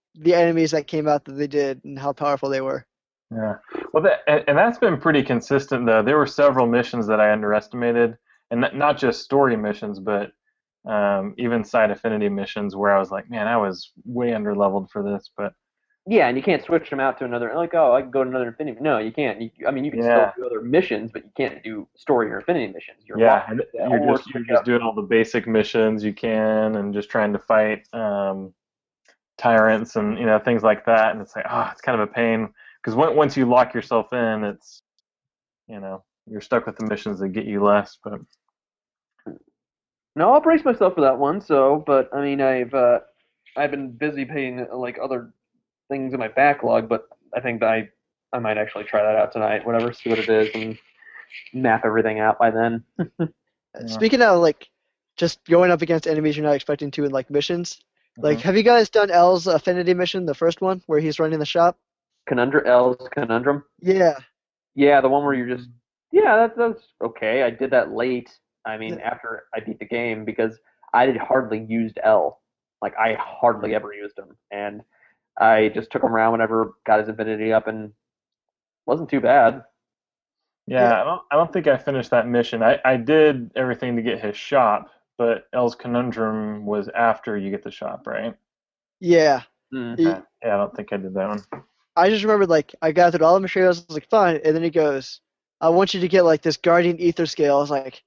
the enemies that came out that they did and how powerful they were. Yeah. Well, and that's been pretty consistent though. There were several missions that I underestimated, and not just story missions, but even side affinity missions where I was like, man, I was way under leveled for this. But Yeah, and you can't switch them out to another. Like, oh, I can go to another Infinity. No, you can't. I mean, you can still yeah, do other missions, but you can't do story or Infinity missions. You're yeah, locked. and Or you're switch just out. doing all the basic missions you can, and just trying to fight tyrants and things like that. And it's like, it's kind of a pain because once you lock yourself in, it's you're stuck with the missions that get you less. But No, I'll brace myself for that one. So, but I mean, I've been busy paying like other things in my backlog, but I think that I might actually try that out tonight. Whatever, see what it is, and map everything out by then. yeah. Speaking of like just going up against enemies you're not expecting to in like missions, like Mhm. have you guys done L's affinity mission, the first one where he's running the shop? L's Conundrum. Yeah. Yeah, the one where you're just yeah, that's okay. I did that late. I mean, Yeah. after I beat the game because I had hardly used L. Like I hardly ever used him, and I just took him around whenever got his infinity up, and wasn't too bad. Yeah. Yeah, I don't think I finished that mission. I did everything to get his shop, but El's Conundrum was after you get the shop, right? Yeah. Mm. Okay. Yeah, I don't think I did that one. I just remember like I gathered all the materials. I was like, fine, and then he goes, "I want you to get like this Guardian Ether scale." I was like,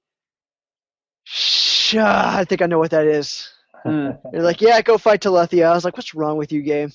I think I know what that is." Mm. They're like, "Yeah, go fight Telethia." I was like, "What's wrong with you, game?"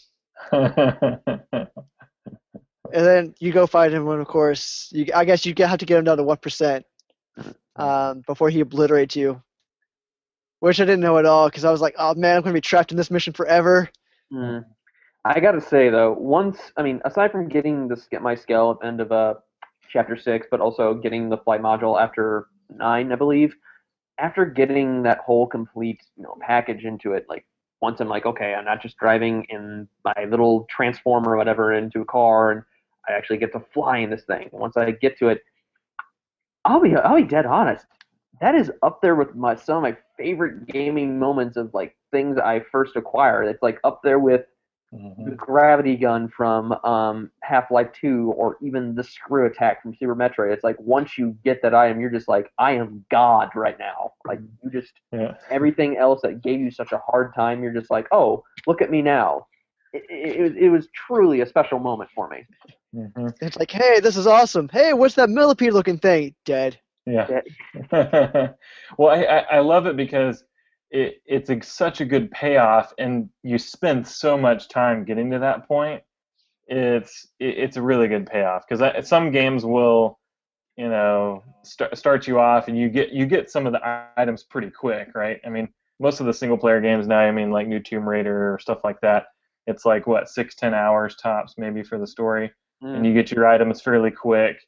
And then you go fight him, and of course, I guess you have to get him down to 1% before he obliterates you, which I didn't know at all because I was like, "Oh man, I'm gonna be trapped in this mission forever." Mm. I gotta say though, once I mean, aside from getting this get my scale at the end of chapter 6, but also getting the flight module after 9, I believe. After getting that whole complete package into it, like once I'm like, okay, I'm not just driving in my little transformer or whatever into a car, and I actually get to fly in this thing. Once I get to it, I'll be dead honest. That is up there with some of my favorite gaming moments of like things I first acquired. It's like up there with the Mhm. gravity gun from Half-Life 2 or even the screw attack from Super Metroid. It's like once you get that item, you're just like, I am God right now. Like you just Yeah. everything else that gave you such a hard time, you're just like, oh, look at me now. It was truly a special moment for me. Mhm. It's like, "Hey, this is awesome. Hey, what's that millipede looking thing?" Dead. Yeah. That, Well, I love it because it's such a good payoff, and you spend so much time getting to that point. It's a really good payoff because some games will start you off and you get some of the items pretty quick, right? I mean, most of the single player games now, I mean, like New Tomb Raider or stuff like that, it's like what 6-10 hours tops maybe for the story, and mm, you get your items fairly quick.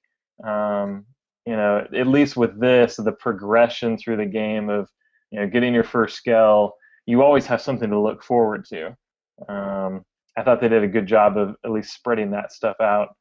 At least with this, the progression through the game of getting your first skill, you always have something to look forward to. I thought they did a good job of at least spreading that stuff out.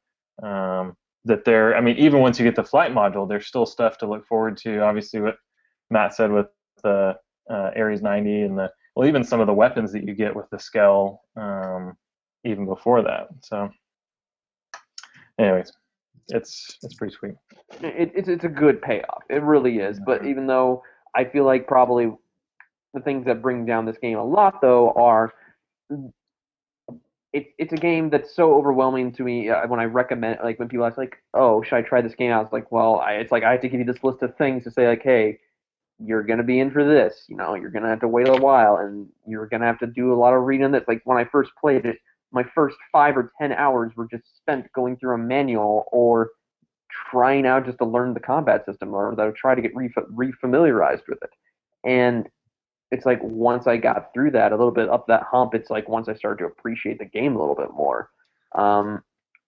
I mean, even once you get the flight module, there's still stuff to look forward to. Obviously, what Matt said with the Ares 90 and even some of the weapons that you get with the Skell, even before that. So, anyways, it's pretty sweet. it's a good payoff. It really is. But even though I feel like probably the things that bring down this game a lot, though, are it's a game that's so overwhelming to me when I recommend like when people ask like, oh, should I try this game out? It's like, well, it's like I have to give you this list of things to say like, hey, you're gonna be in for this. You're gonna have to wait a while, and you're gonna have to do a lot of reading. That's like when I first played it, my first 5 or 10 hours were just spent going through a manual or trying out just to learn the combat system or that I try to get refamiliarized with it. And it's like once I got through that a little bit up that hump, it's like once I started to appreciate the game a little bit more. Um,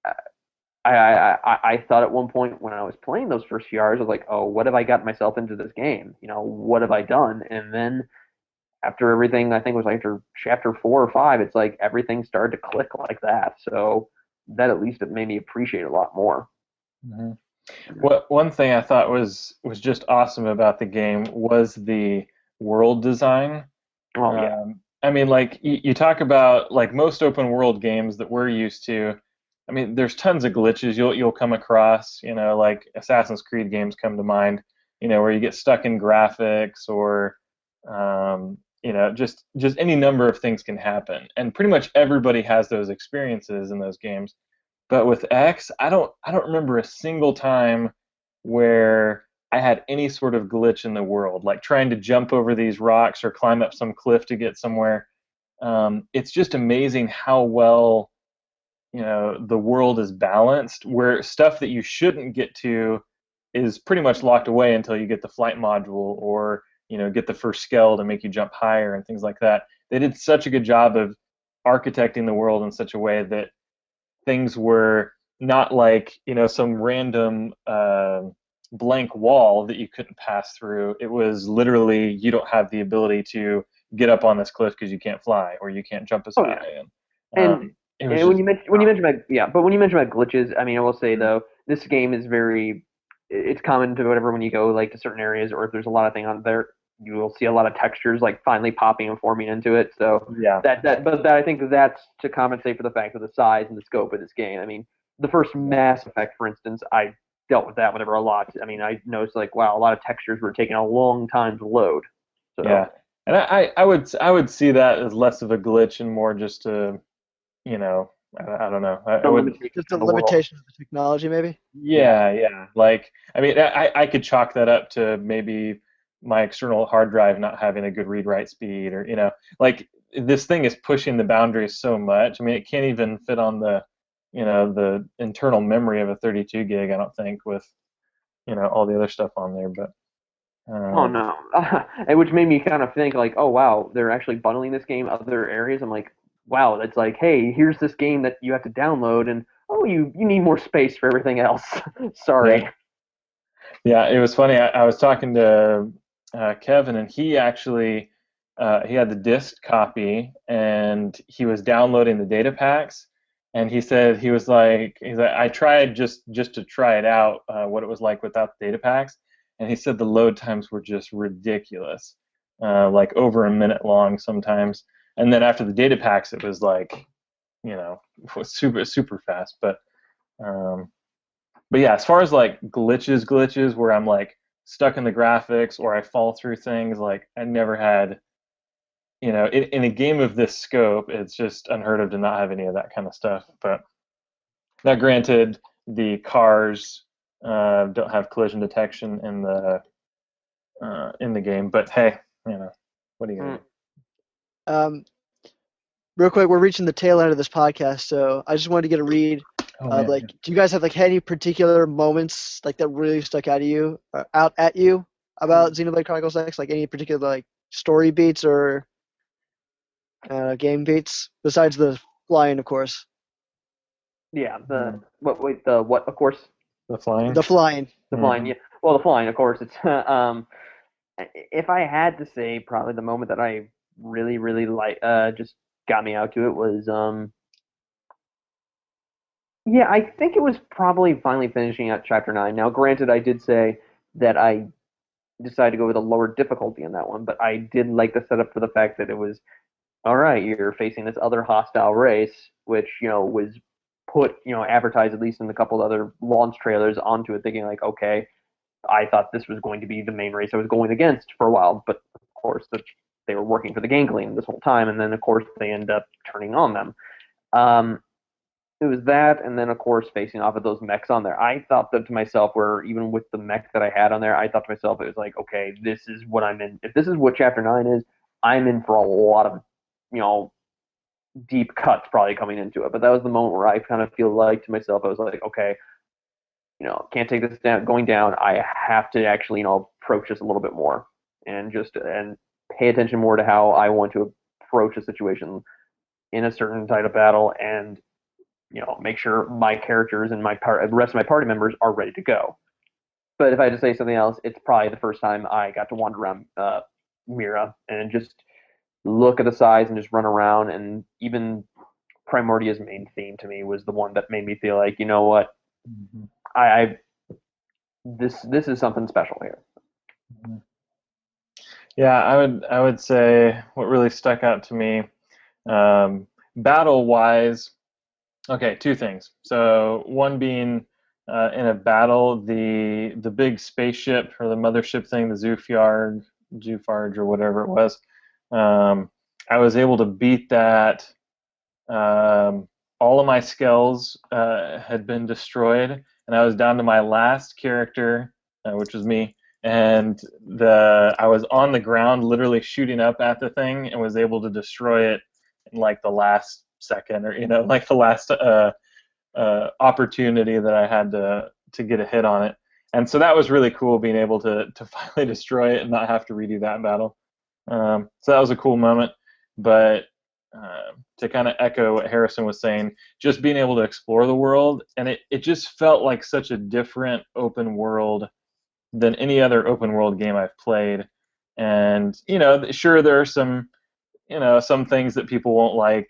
I thought at one point when I was playing those first few hours, I was like, oh, what have I got myself into this game? What have I done? And then after everything, I think it was like after chapter 4 or 5, it's like everything started to click like that. So that at least it made me appreciate it a lot more. Mm-hmm. One thing I thought was just awesome about the game was the world design. Oh yeah. I mean, like you talk about like most open world games that we're used to. I mean, there's tons of glitches you'll come across. Like Assassin's Creed games come to mind. Where you get stuck in graphics or just any number of things can happen, and pretty much everybody has those experiences in those games. But with X, I don't remember a single time where I had any sort of glitch in the world, like trying to jump over these rocks or climb up some cliff to get somewhere. It's just amazing how well the world is balanced, where stuff that you shouldn't get to is pretty much locked away until you get the flight module or get the first scale to make you jump higher and things like that. They did such a good job of architecting the world in such a way that things were not like some random blank wall that you couldn't pass through. It was literally you don't have the ability to get up on this cliff because you can't fly or you can't jump as Oh high. yeah. And it was And when just you mentioned about but when you mentioned about glitches, I mean, I will say though, this game is very, it's common to whatever when you go like to certain areas or if there's a lot of thing on there, you will see a lot of textures like finally popping and forming into it. So yeah. but I think that's to compensate for the fact of the size and the scope of this game. I mean, the first Mass Effect, for instance, I dealt with that whenever a lot. I mean, I noticed like wow, a lot of textures were taking a long time to load. So Yeah. And I would see that as less of a glitch and more just a you know, I don't know. I the would, limitations Just a of the world. limitation of the technology, maybe. Yeah. yeah. Like, I mean, I could chalk that up to maybe my external hard drive not having a good read write speed, or like this thing is pushing the boundaries so much. I mean, it can't even fit on the internal memory of a 32 gig. I don't think with all the other stuff on there, but Oh um, no, and which made me kind of think like, oh wow, they're actually bundling this game other areas. I'm like, wow, that's like, hey, here's this game that you have to download, and oh, you need more space for everything else. yeah, Sorry. yeah. It was funny. I was talking to Kevin, and he actually he had the disc copy, and he was downloading the data packs. And he said he's like I tried just to try it out what it was like without the data packs, and he said the load times were just ridiculous, like over a minute long sometimes. And then after the data packs, it was like it was super fast. Um, but yeah, as far as like glitches where I'm like stuck in the graphics or I fall through things, like I never had, in a game of this scope, it's just unheard of to not have any of that kind of stuff. But now, granted, the cars don't have collision detection in the game, but hey, what are you gonna Mm. do? Um, Real quick, we're reaching the tail end of this podcast, so I just wanted to get a read. Oh man, Like, do you guys have like any particular moments like that really stuck out at you about Xenoblade Chronicles X? Like any particular like story beats or game beats besides the flying, of course. Yeah. yeah. The what? Of course, The flying. The flying. the flying. Hmm. Yeah. Well, the flying, of course. It's if I had to say, probably the moment that I really like just got me out to it was yeah, I think it was probably finally finishing out chapter 9. Now, granted, I did say that I decided to go with a lower difficulty in that one, but I did like the setup for the fact that it was all right, you're facing this other hostile race, which, was put, advertised at least in a couple of other launch trailers onto it, thinking like, okay, I thought this was going to be the main race I was going against for a while, but of course they were working for the Gangling this whole time, and then of course they end up turning on them. Um, it was that, and then of course facing off of those mechs on there. I thought that to myself, where even with the mech that I had on there, I thought to myself it was like, okay, this is what I'm in. If this is what Chapter 9 is, I'm in for a lot of, you know, deep cuts probably coming into it. But that was the moment where I kind of feel like to myself, I was like, okay, can't take this down going down. I have to actually, approach this a little bit more and pay attention more to how I want to approach a situation in a certain type of battle and make sure my characters and the rest of my party members are ready to go. But if I had to say something else, it's probably the first time I got to wander around Mira and just look at the size and just run around. And even Primordia's main theme to me was the one that made me feel like, you know what, Mhm. I this is something special here. Mhm. Yeah, I would say what really stuck out to me, battle wise. Okay, two things. So one being in a battle, the big spaceship or the mothership thing, the Zufjarg or whatever it was. Um, I was able to beat that. All of my skills had been destroyed, and I was down to my last character, which was me. And the I was on the ground, literally shooting up at the thing, and was able to destroy it in like the last second, or like the last opportunity that I had to get a hit on it. And so that was really cool, being able to finally destroy it and not have to redo that battle. So that was a cool moment. But to kind of echo what Harrison was saying, just being able to explore the world, and it just felt like such a different open world than any other open world game I've played. And sure, there are some things that people won't like.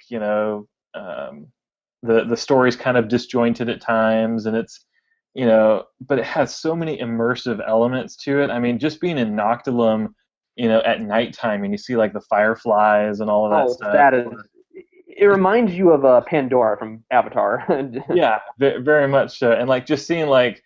The story's kind of disjointed at times, and it's but it has so many immersive elements to it. I mean, just being in Noctilum, at nighttime, and you see like the fireflies and all of that stuff. That is. It reminds you of Pandora from Avatar. Yeah, very much so. And like just seeing like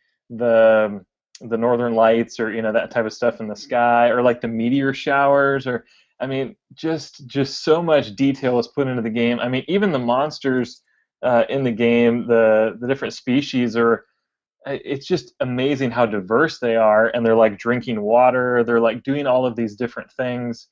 the northern lights, or that type of stuff in the sky, or like the meteor showers, or I mean, just so much detail was put into the game. I mean, even the monsters in the game, the different species are. It's just amazing how diverse they are, and they're like drinking water. They're like doing all of these different things.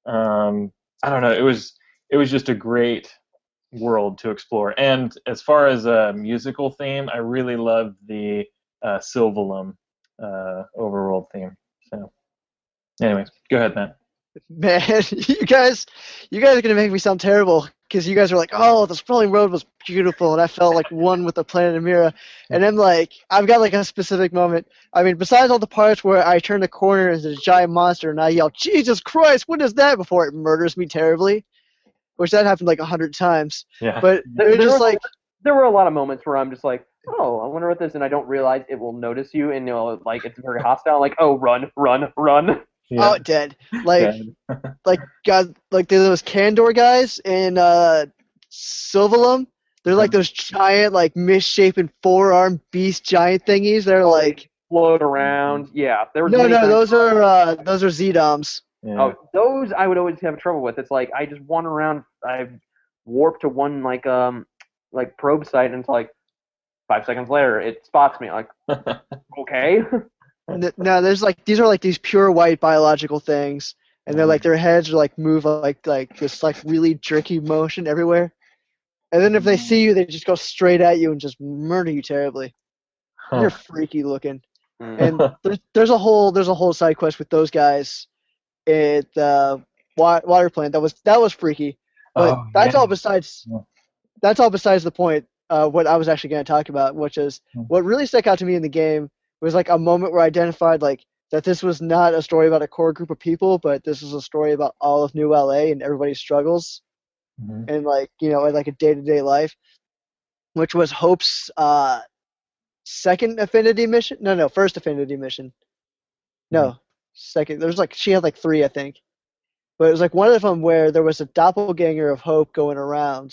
I don't know. It was just a great world to explore. And as far as a musical theme, I really loved the Sylvalum overworld theme. So, anyways, go ahead, Matt. Man, you guys are gonna make me sound terrible because you guys are like, oh, the sprawling road was beautiful, and I felt like one with the planet of Mira. And I'm like, I've got like a specific moment. I mean, besides all the parts where I turn the corner as a giant monster and I yell, Jesus Christ, what is that? Before it murders me terribly, which that happened like 100 times. Yeah. But it was just like, there were a lot of moments where I'm just like, oh, I wonder what this, and I don't realize it will notice you, and like it's very hostile. Like, oh, run, run, run. Yeah. oh, dead. Like, like God, like those Kandor guys in Sylvalum. They're like those giant, like misshapen four-armed beast giant thingies. They're like float around. Yeah, there was no, many times- those are Z-Doms. Yeah. Oh, those I would always have trouble with. It's like I just wander around. I warp to one like probe site, and it's like 5 seconds later it spots me. Like, okay. No, there's like these are like these pure white biological things, and they're like their heads are like move like this like really jerky motion everywhere. And then if they see you, they just go straight at you and just murder you terribly. Huh. You're freaky looking. And there's a whole side quest with those guys at the water plant that was freaky. But that's all besides the point. What I was actually going to talk about, which is what really stuck out to me in the game was like a moment where I identified like that this was not a story about a core group of people, but this was a story about all of New LA and everybody's struggles. Mhm. And like in like a day-to-day life, which was Hope's second affinity mission. No, first affinity mission. No, second. There's like she had like 3, I think, but it was like one of them where there was a doppelganger of Hope going around,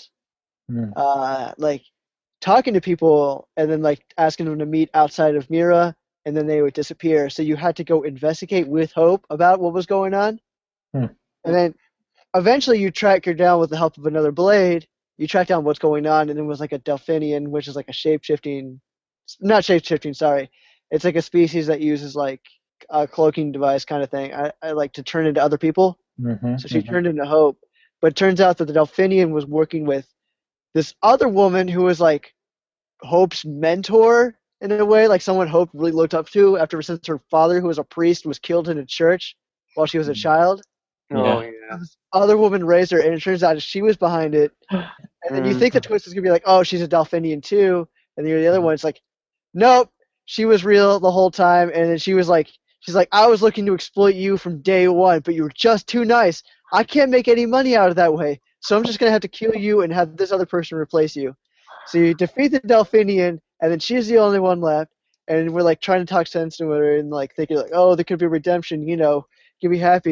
like talking to people and then like asking them to meet outside of Mira, and then they would disappear. So you had to go investigate with Hope about what was going on, and then. Eventually, you track her down with the help of another blade. You track down what's going on, and it was like a Delphinian, which is like a not shape-shifting, sorry. It's like a species that uses like a cloaking device kind of thing. I like to turn into other people. So she turned into Hope. But it turns out that the Delphinian was working with this other woman who was like Hope's mentor in a way, like someone Hope really looked up to since her father, who was a priest, was killed in a church while she was a child. Oh yeah. This other woman raised her, and it turns out she was behind it. And then you think the twist is gonna be like, oh, she's a Delphinian too, and the other one, it's like, nope, she was real the whole time. And then she's like, I was looking to exploit you from day one, but you were just too nice. I can't make any money out of that way, so I'm just gonna have to kill you and have this other person replace you. So you defeat the Delphinian, and then she's the only one left. And we're like trying to talk sense to her and like thinking like, oh, there could be redemption, you know, you'll be happy.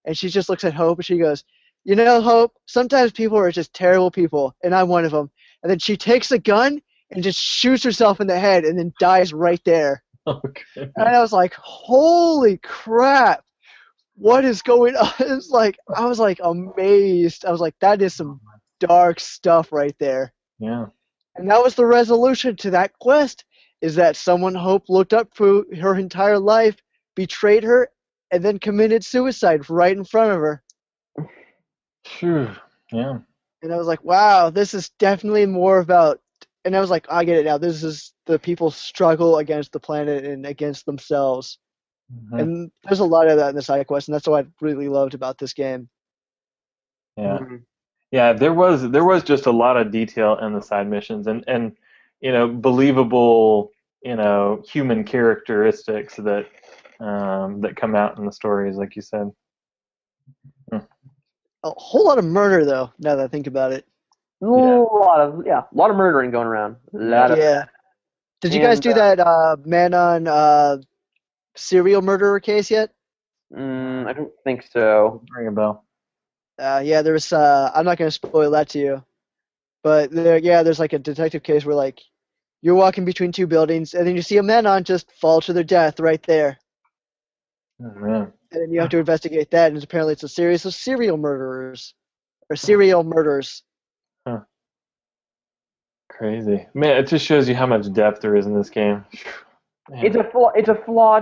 and she just looks at Hope and she goes, "You know, Hope, sometimes people are just terrible people, and I'm one of them." And then she takes a gun and just shoots herself in the head and then dies right there. Okay. And I was like, "Holy crap! What is going on?" It's like I was like amazed. I was like, "That is some dark stuff right there." Yeah. And that was the resolution to that quest, is that someone Hope looked up for her entire life, betrayed her, and then committed suicide right in front of her. Phew. Yeah. And I was like, wow, this is definitely more about, and I was like, I get it now. This is the people's struggle against the planet and against themselves. Mhm. And there's a lot of that in the side quest, and that's what I really loved about this game. Yeah. Mhm. Yeah, there was just a lot of detail in the side missions and believable, human characteristics that come out in the stories, like you said. Hmm. A whole lot of murder, though, now that I think about it. A lot of murdering going around. A lot of Yeah. Did you guys And, do that man on serial murderer case yet? I don't think so. Ring a bell. Yeah, there's. I'm not gonna spoil that to you, but there's like a detective case where like you're walking between two buildings, and then you see a man on just fall to their death right there, Oh, man. and then you have to investigate that, and apparently it's a series of serial murderers or serial murders. Huh. Crazy. Man, it just shows you how much depth there is in this game. Man. It's a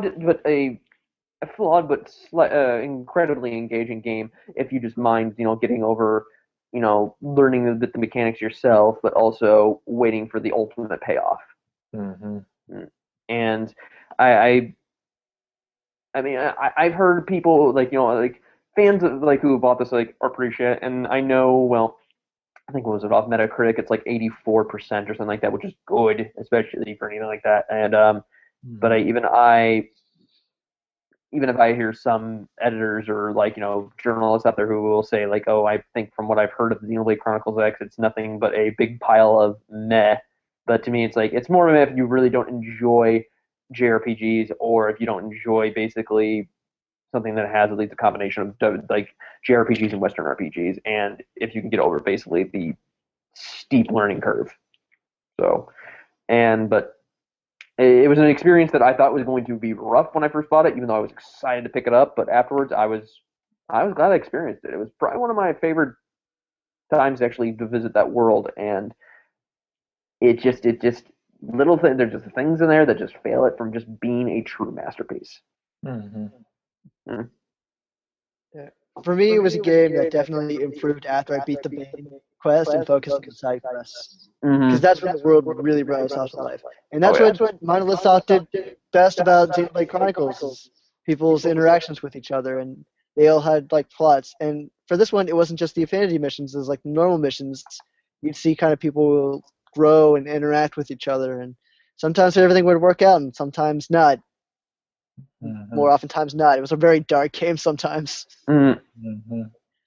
flawed but incredibly engaging game if you just mind, getting over, learning the mechanics yourself, but also waiting for the ultimate payoff. Mm-hmm. And I mean, I've heard people like fans of like who bought this are pretty shit, and I know, well, I think what was it off Metacritic? It's like 84% or something like that, which is good, especially for anything like that. And but even if I hear some editors or journalists out there who will say like, oh, I think from what I've heard of Xenoblade Chronicles X, it's nothing but a big pile of meh. But to me, it's like it's more of if you really don't enjoy JRPGs, or if you don't enjoy basically something that has at least a combination of like JRPGs and Western RPGs, and if you can get over basically the steep learning curve. So, but it was an experience that I thought was going to be rough when I first bought it, even though I was excited to pick it up. But afterwards, I was glad I experienced it. It was probably one of my favorite times actually to visit that world, and it just little things. There's just things in there that just fail it from just being a true masterpiece. Mm-hmm. Mm. Yeah. For me, it was a game that definitely improved after I beat the main quest and focused on the side quests. Because that's when the world really brought us to life. And that's what Monolith Soft did best about Xenoblade Chronicles, is people's interactions with each other, and they all had like plots. And for this one, it wasn't just the affinity missions, it was like normal missions. You'd see kind of people grow and interact with each other, and sometimes everything would work out and sometimes not. Mm-hmm. More oftentimes not. It was a very dark game sometimes. Mm-hmm.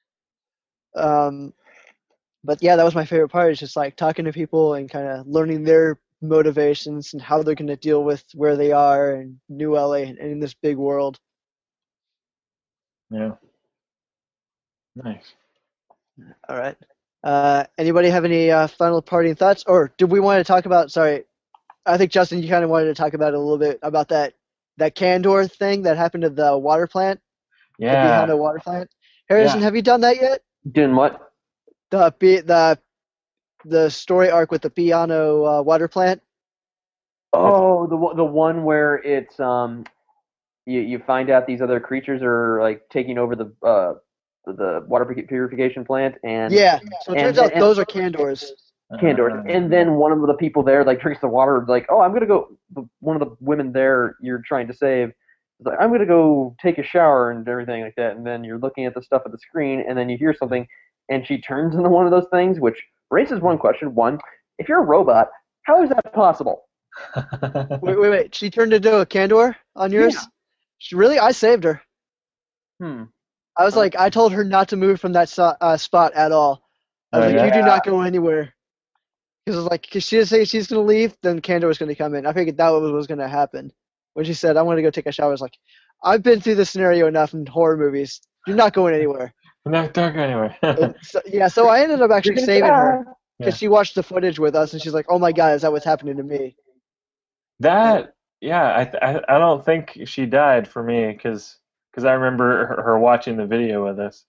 But yeah, that was my favorite part. Is just like talking to people and kind of learning their motivations and how they're going to deal with where they are in New LA and in this big world. Yeah. Nice. All right. Anybody have any final parting thoughts? Or did we want to talk about, sorry, I think Justin, you kind of wanted to talk about it a little bit about that Candor thing that happened to the water plant. Yeah. The Bihano water plant. Harrison, have you done that yet? Doing what? The story arc with the Bihano water plant. Oh, the one where it's you find out these other creatures are like taking over the water purification plant, and So it turns out those are Candors. Candors, and then one of the people there like drinks the water, like, oh, I'm gonna go. One of the women there you're trying to save is like, I'm gonna go take a shower and everything like that, and then you're looking at the stuff at the screen, and then you hear something, and she turns into one of those things, which raises one question: one, if you're a robot, how is that possible? Wait. She turned into a Candor on yours? Yeah. She really? I saved her. I was like, I told her not to move from that spot at all. I was like, you do not go anywhere. Because she was saying she's going to leave, then Candor was going to come in. I figured that was going to happen. When she said, I want to go take a shower, I was like, I've been through this scenario enough in horror movies. You're not going anywhere. No, don't go anywhere. And so I ended up actually saving her because Yeah. she watched the footage with us, and she's like, "Oh my God, is that what's happening to me?" That, yeah, I don't think she died for me because I remember her watching the video with us.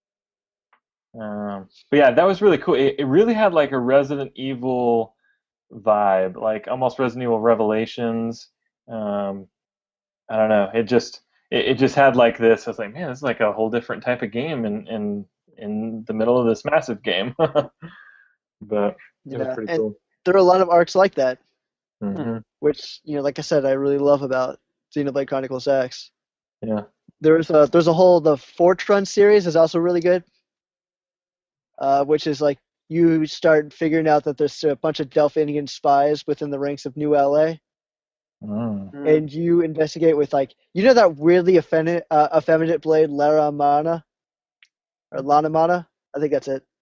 But yeah, that was really cool. It really had like a Resident Evil vibe, like almost Resident Evil Revelations. Um, I don't know. It just had like this. I was like, man, this is like a whole different type of game in the middle of this massive game. But it was Yeah, pretty and cool. there are a lot of arcs like that, Hmm. which like I said, I really love about Xenoblade Chronicles X. Yeah. There's a whole the Fortran series is also really good, which is like you start figuring out that there's a bunch of Delphinian spies within the ranks of New LA, Mm. and you investigate with like that weirdly effeminate blade Laramana or Lanamana. I think that's it.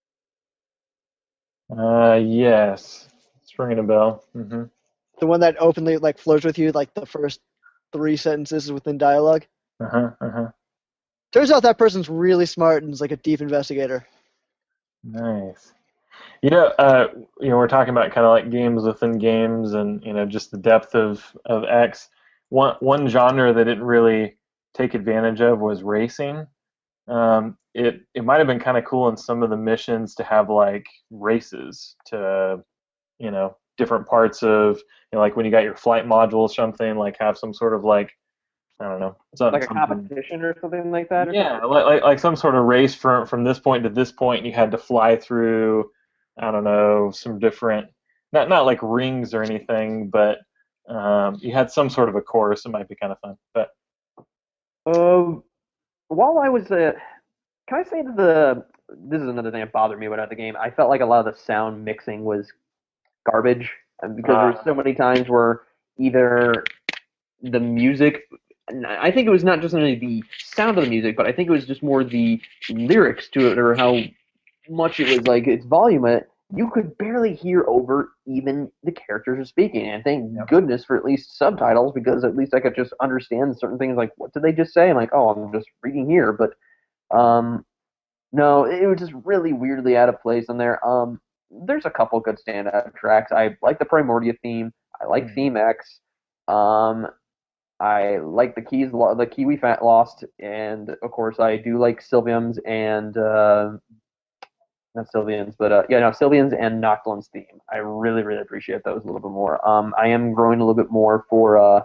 Yes. It's ringing a bell. Hmm. The one that openly like flirts with you like the first 3 sentences within dialogue. Uh-huh. Uh-huh. Turns out that person's really smart and is like a deep investigator. Nice. You know, we're talking about kind of like games within games, and just the depth of X. One genre that didn't really take advantage of was racing. It might have been kind of cool in some of the missions to have like races to different parts of like when you got your flight module or something, like have some sort of like, I don't know, Like a something. competition or something like that? Or Yeah, like some sort of race from this point to this point, and you had to fly through, I don't know, some different, not like rings or anything, but you had some sort of a course. It might be kind of fun. But While I was, can I say that this is another thing that bothered me about the game. I felt like a lot of the sound mixing was garbage, and because there were so many times where either the music, I think it was not just only the sound of the music, but I think it was just more the lyrics to it, or how much it was like its volume. You could barely hear over even the characters are speaking. And thank goodness for at least subtitles, because at least I could just understand certain things. Like, what did they just say? I'm like, oh, I'm just reading here. But no, it was just really weirdly out of place in there. There's a couple good standout tracks. I like the Primordia theme. I like Theme X. I like the Kiwi Fat Lost, and of course I do like Sylvium's and not Sylvians, but Sylvians and Noctilune's theme. I really, really appreciate those a little bit more. I am growing a little bit more for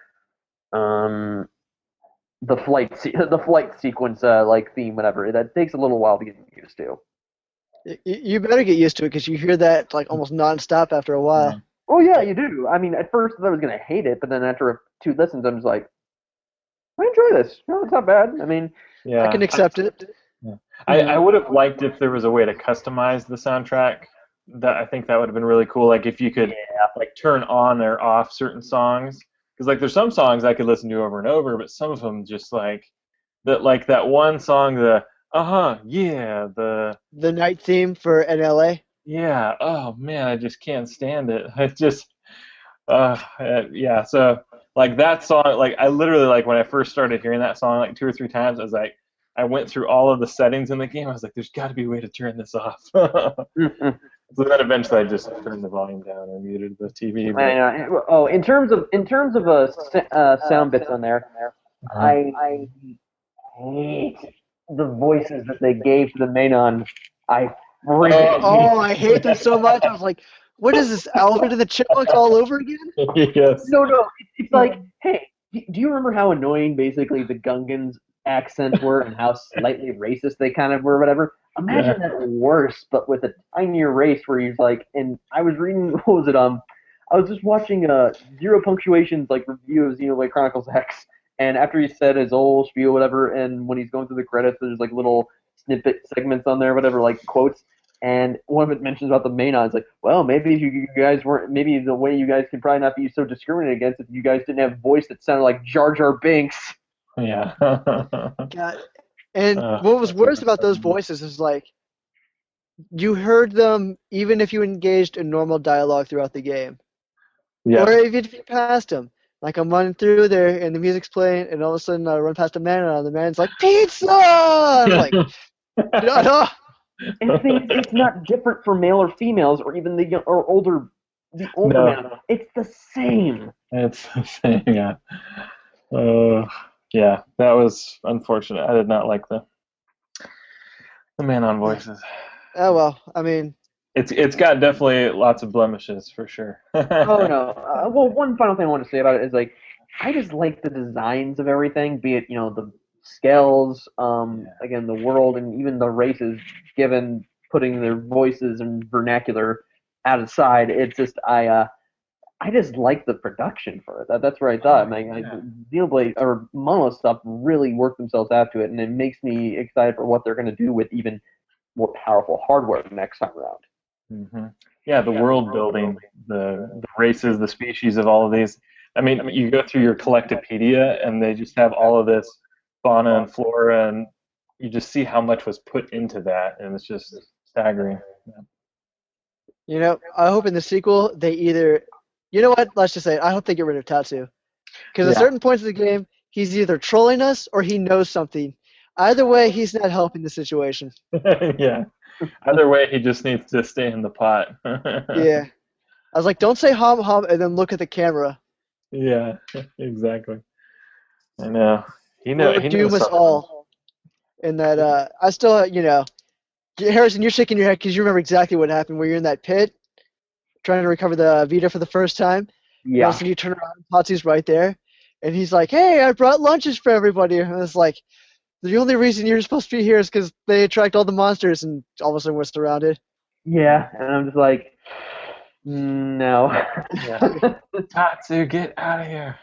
the flight sequence like theme, whatever. That takes a little while to get used to. You better get used to it because you hear that like almost nonstop after a while. Oh yeah, you do. I mean, at first I was gonna hate it, but then after 2 listens, I'm just like, I enjoy this. No, it's not bad. I mean, yeah, I can accept it. Yeah. I would have liked if there was a way to customize the soundtrack. I think that would have been really cool. Like if you could like turn on or off certain songs, because like there's some songs I could listen to over and over, but some of them just like that one song, the the night theme for NLA. Yeah. Oh man, I just can't stand it. It just yeah. So like that song, like I literally like when I first started hearing that song like 2 or 3 times, I was like, I went through all of the settings in the game. I was like, there's got to be a way to turn this off. So then eventually I just turned the volume down or muted the TV. But... Oh, in terms of sound bits on there, I hate the voices that they gave to the Mainon. I hate them so much. I was like, what is this, Alvin and the Chipmunks all over again? Yes. No, it's like, hey, do you remember how annoying basically the Gungans accents were and how slightly racist they kind of were, whatever? Imagine that worse, but with a tinier race where he's like, and I was reading, what was it, I was just watching Zero Punctuation's like review of Xenoblade Chronicles X, and after he said his whole spiel, whatever, and when he's going through the credits, there's like little snippet segments on there, whatever, like quotes, and one of it mentions about the Mainon. It's like, well, maybe if you guys weren't, maybe the way you guys could probably not be so discriminated against if you guys didn't have a voice that sounded like Jar Jar Binks. Yeah. God. And what was worse about those voices is like, you heard them even if you engaged in normal dialogue throughout the game. Yeah. Or even if you passed them. Like I'm running through there, and the music's playing, and all of a sudden I run past a man, and the man's like, "Pizza!" I'm like, "Shut up!" And the thing is, it's not different for male or females, or even the older No. man. It's the same. It's the same, yeah. Yeah, that was unfortunate. I did not like the man-on voices. Oh well, I mean, It's got definitely lots of blemishes for sure. Oh no. Well, one final thing I want to say about it is like, I just like the designs of everything, be it the scales, again the world, and even the races. Given putting their voices and vernacular out aside, it's just I just like the production for it. That's where I thought, Xenoblade or Monolith stuff really worked themselves out to it, and it makes me excited for what they're going to do with even more powerful hardware next time around. Mm-hmm. Yeah, the world building, the races, the species of all of these. I mean, you go through your Collectopedia, and they just have all of this fauna and flora, and you just see how much was put into that, and it's just staggering. I hope in the sequel they either, what? Let's just say it. I hope they get rid of Tatsu, because at certain points of the game he's either trolling us or he knows something. Either way, he's not helping the situation. Yeah. Either way, he just needs to stay in the pot. Yeah. I was like, don't say hom hom and then look at the camera. Yeah, exactly. I know. He would doom us all. And that, I still, Harrison, you're shaking your head because you remember exactly what happened where you're in that pit trying to recover the Vita for the first time. Yeah. And you turn around, Tatsu's right there. And he's like, hey, I brought lunches for everybody. And it's like, the only reason you're supposed to be here is because they attract all the monsters, and all of a sudden we're surrounded. Yeah, and I'm just like, no. Yeah. Tatsu, get out of here.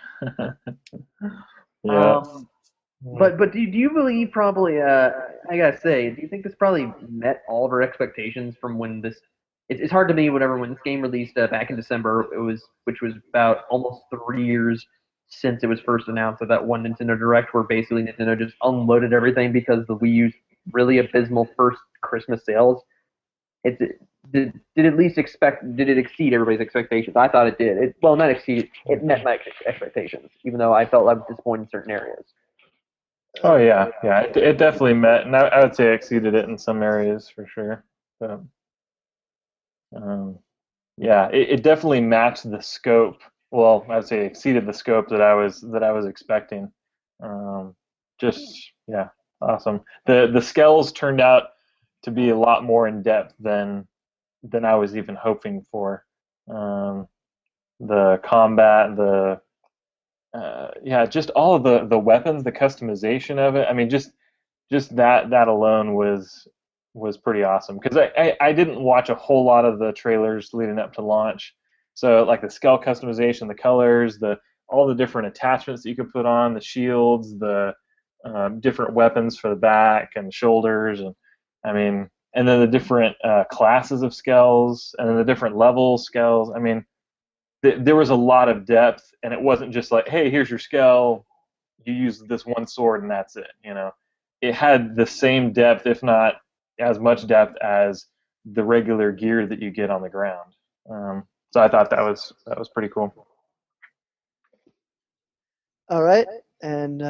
Yeah. But do you believe probably, I gotta say, do you think this probably met all of our expectations from when this? It's hard to me, whatever, when this game released back in December, which was about almost 3 years since it was first announced at that one Nintendo Direct, where basically Nintendo just unloaded everything because the Wii U's really abysmal first Christmas sales. Did it exceed everybody's expectations? I thought it did. Not exceed. It met my expectations, even though I felt I was disappointed in certain areas. Oh yeah. It definitely met, and I would say exceeded it in some areas for sure. But, yeah, it definitely matched the scope. Well, I would say exceeded the scope that I was expecting. Yeah, awesome. The scales turned out to be a lot more in depth than I was even hoping for. The combat, just all of the weapons, the customization of it. I mean, just that alone was pretty awesome, because I didn't watch a whole lot of the trailers leading up to launch. So like the scale customization, the colors, all the different attachments that you could put on, the shields, the different weapons for the back and shoulders, and I mean, and then the different classes of scales, and then the different level scales. I mean, there was a lot of depth, and it wasn't just like, hey, here's your scale, you use this one sword and that's it. It had the same depth, if not as much depth, as the regular gear that you get on the ground. So I thought that was pretty cool. All right, and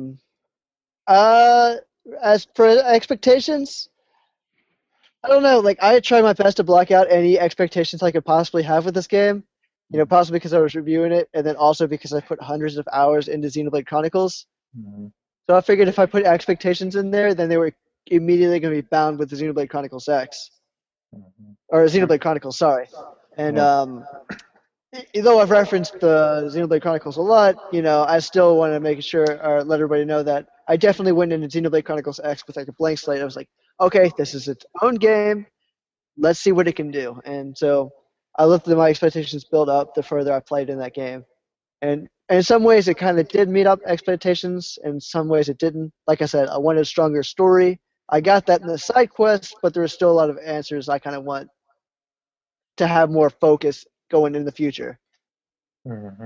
as for expectations, I don't know. Like, I tried my best to block out any expectations I could possibly have with this game. Possibly because I was reviewing it, and then also because I put hundreds of hours into Xenoblade Chronicles. Mm-hmm. So I figured if I put expectations in there, then they were immediately going to be bound with the Xenoblade Chronicles X. Mm-hmm. Or Xenoblade Chronicles, sorry. And though I've referenced the Xenoblade Chronicles a lot, I still want to make sure or let everybody know that I definitely went into Xenoblade Chronicles X with like a blank slate. I was like, okay, this is its own game. Let's see what it can do. And so I let my expectations build up the further I played in that game. And in some ways, it kind of did meet up expectations. In some ways, it didn't. Like I said, I wanted a stronger story. I got that in the side quest, but there were still a lot of answers I kind of want to have more focus going in the future. Mm-hmm.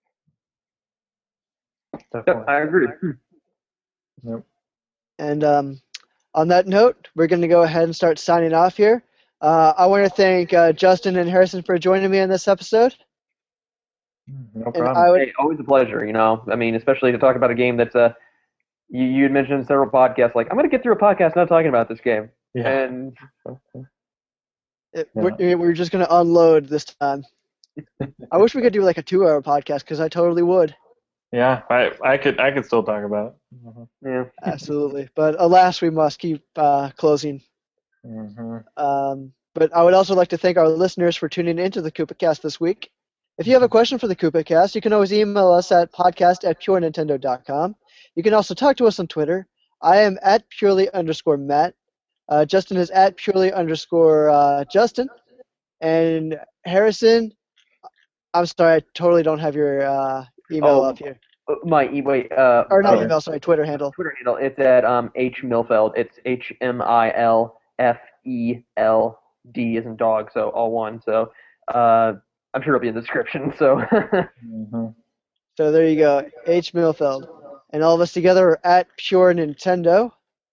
Yep, I agree. Yep. And on that note, we're going to go ahead and start signing off here. I want to thank Justin and Harrison for joining me in this episode. No And problem. I would, Hey, always a pleasure. I mean, especially to talk about a game that's you had mentioned in several podcasts. Like, I'm going to get through a podcast not talking about this game, Yeah. and we're just gonna unload this time. I wish we could do like a 2-hour podcast because I totally would. Yeah, I could still talk about it. yeah, Absolutely. But alas, we must keep closing. Mm-hmm. But I would also like to thank our listeners for tuning into the KoopaCast this week. If you have a question for the KoopaCast, you can always email us at podcast@purenintendo.com. You can also talk to us on Twitter. I am at purely_Matt. Justin is at purely_Justin. And Harrison, I'm sorry, I totally don't have your email up here. my Or not email, sorry, Twitter handle. Twitter handle. It's at H Milfeld. It's HMILFELD as in dog, so all one. So I'm sure it'll be in the description. So Mm-hmm. So there you go, H. Milfeld. And all of us together are at Pure Nintendo.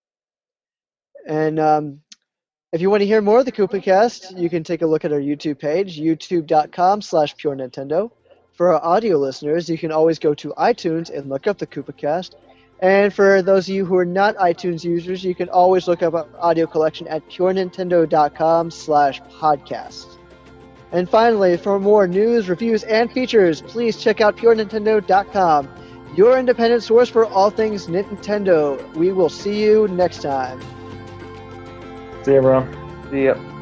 And if you want to hear more of the KoopaCast, you can take a look at our YouTube page, youtube.com/Pure Nintendo. For our audio listeners, you can always go to iTunes and look up the KoopaCast. And for those of you who are not iTunes users, you can always look up our audio collection at purenintendo.com/podcast. And finally, for more news, reviews, and features, please check out purenintendo.com, your independent source for all things Nintendo. We will see you next time. See you, bro. see ya.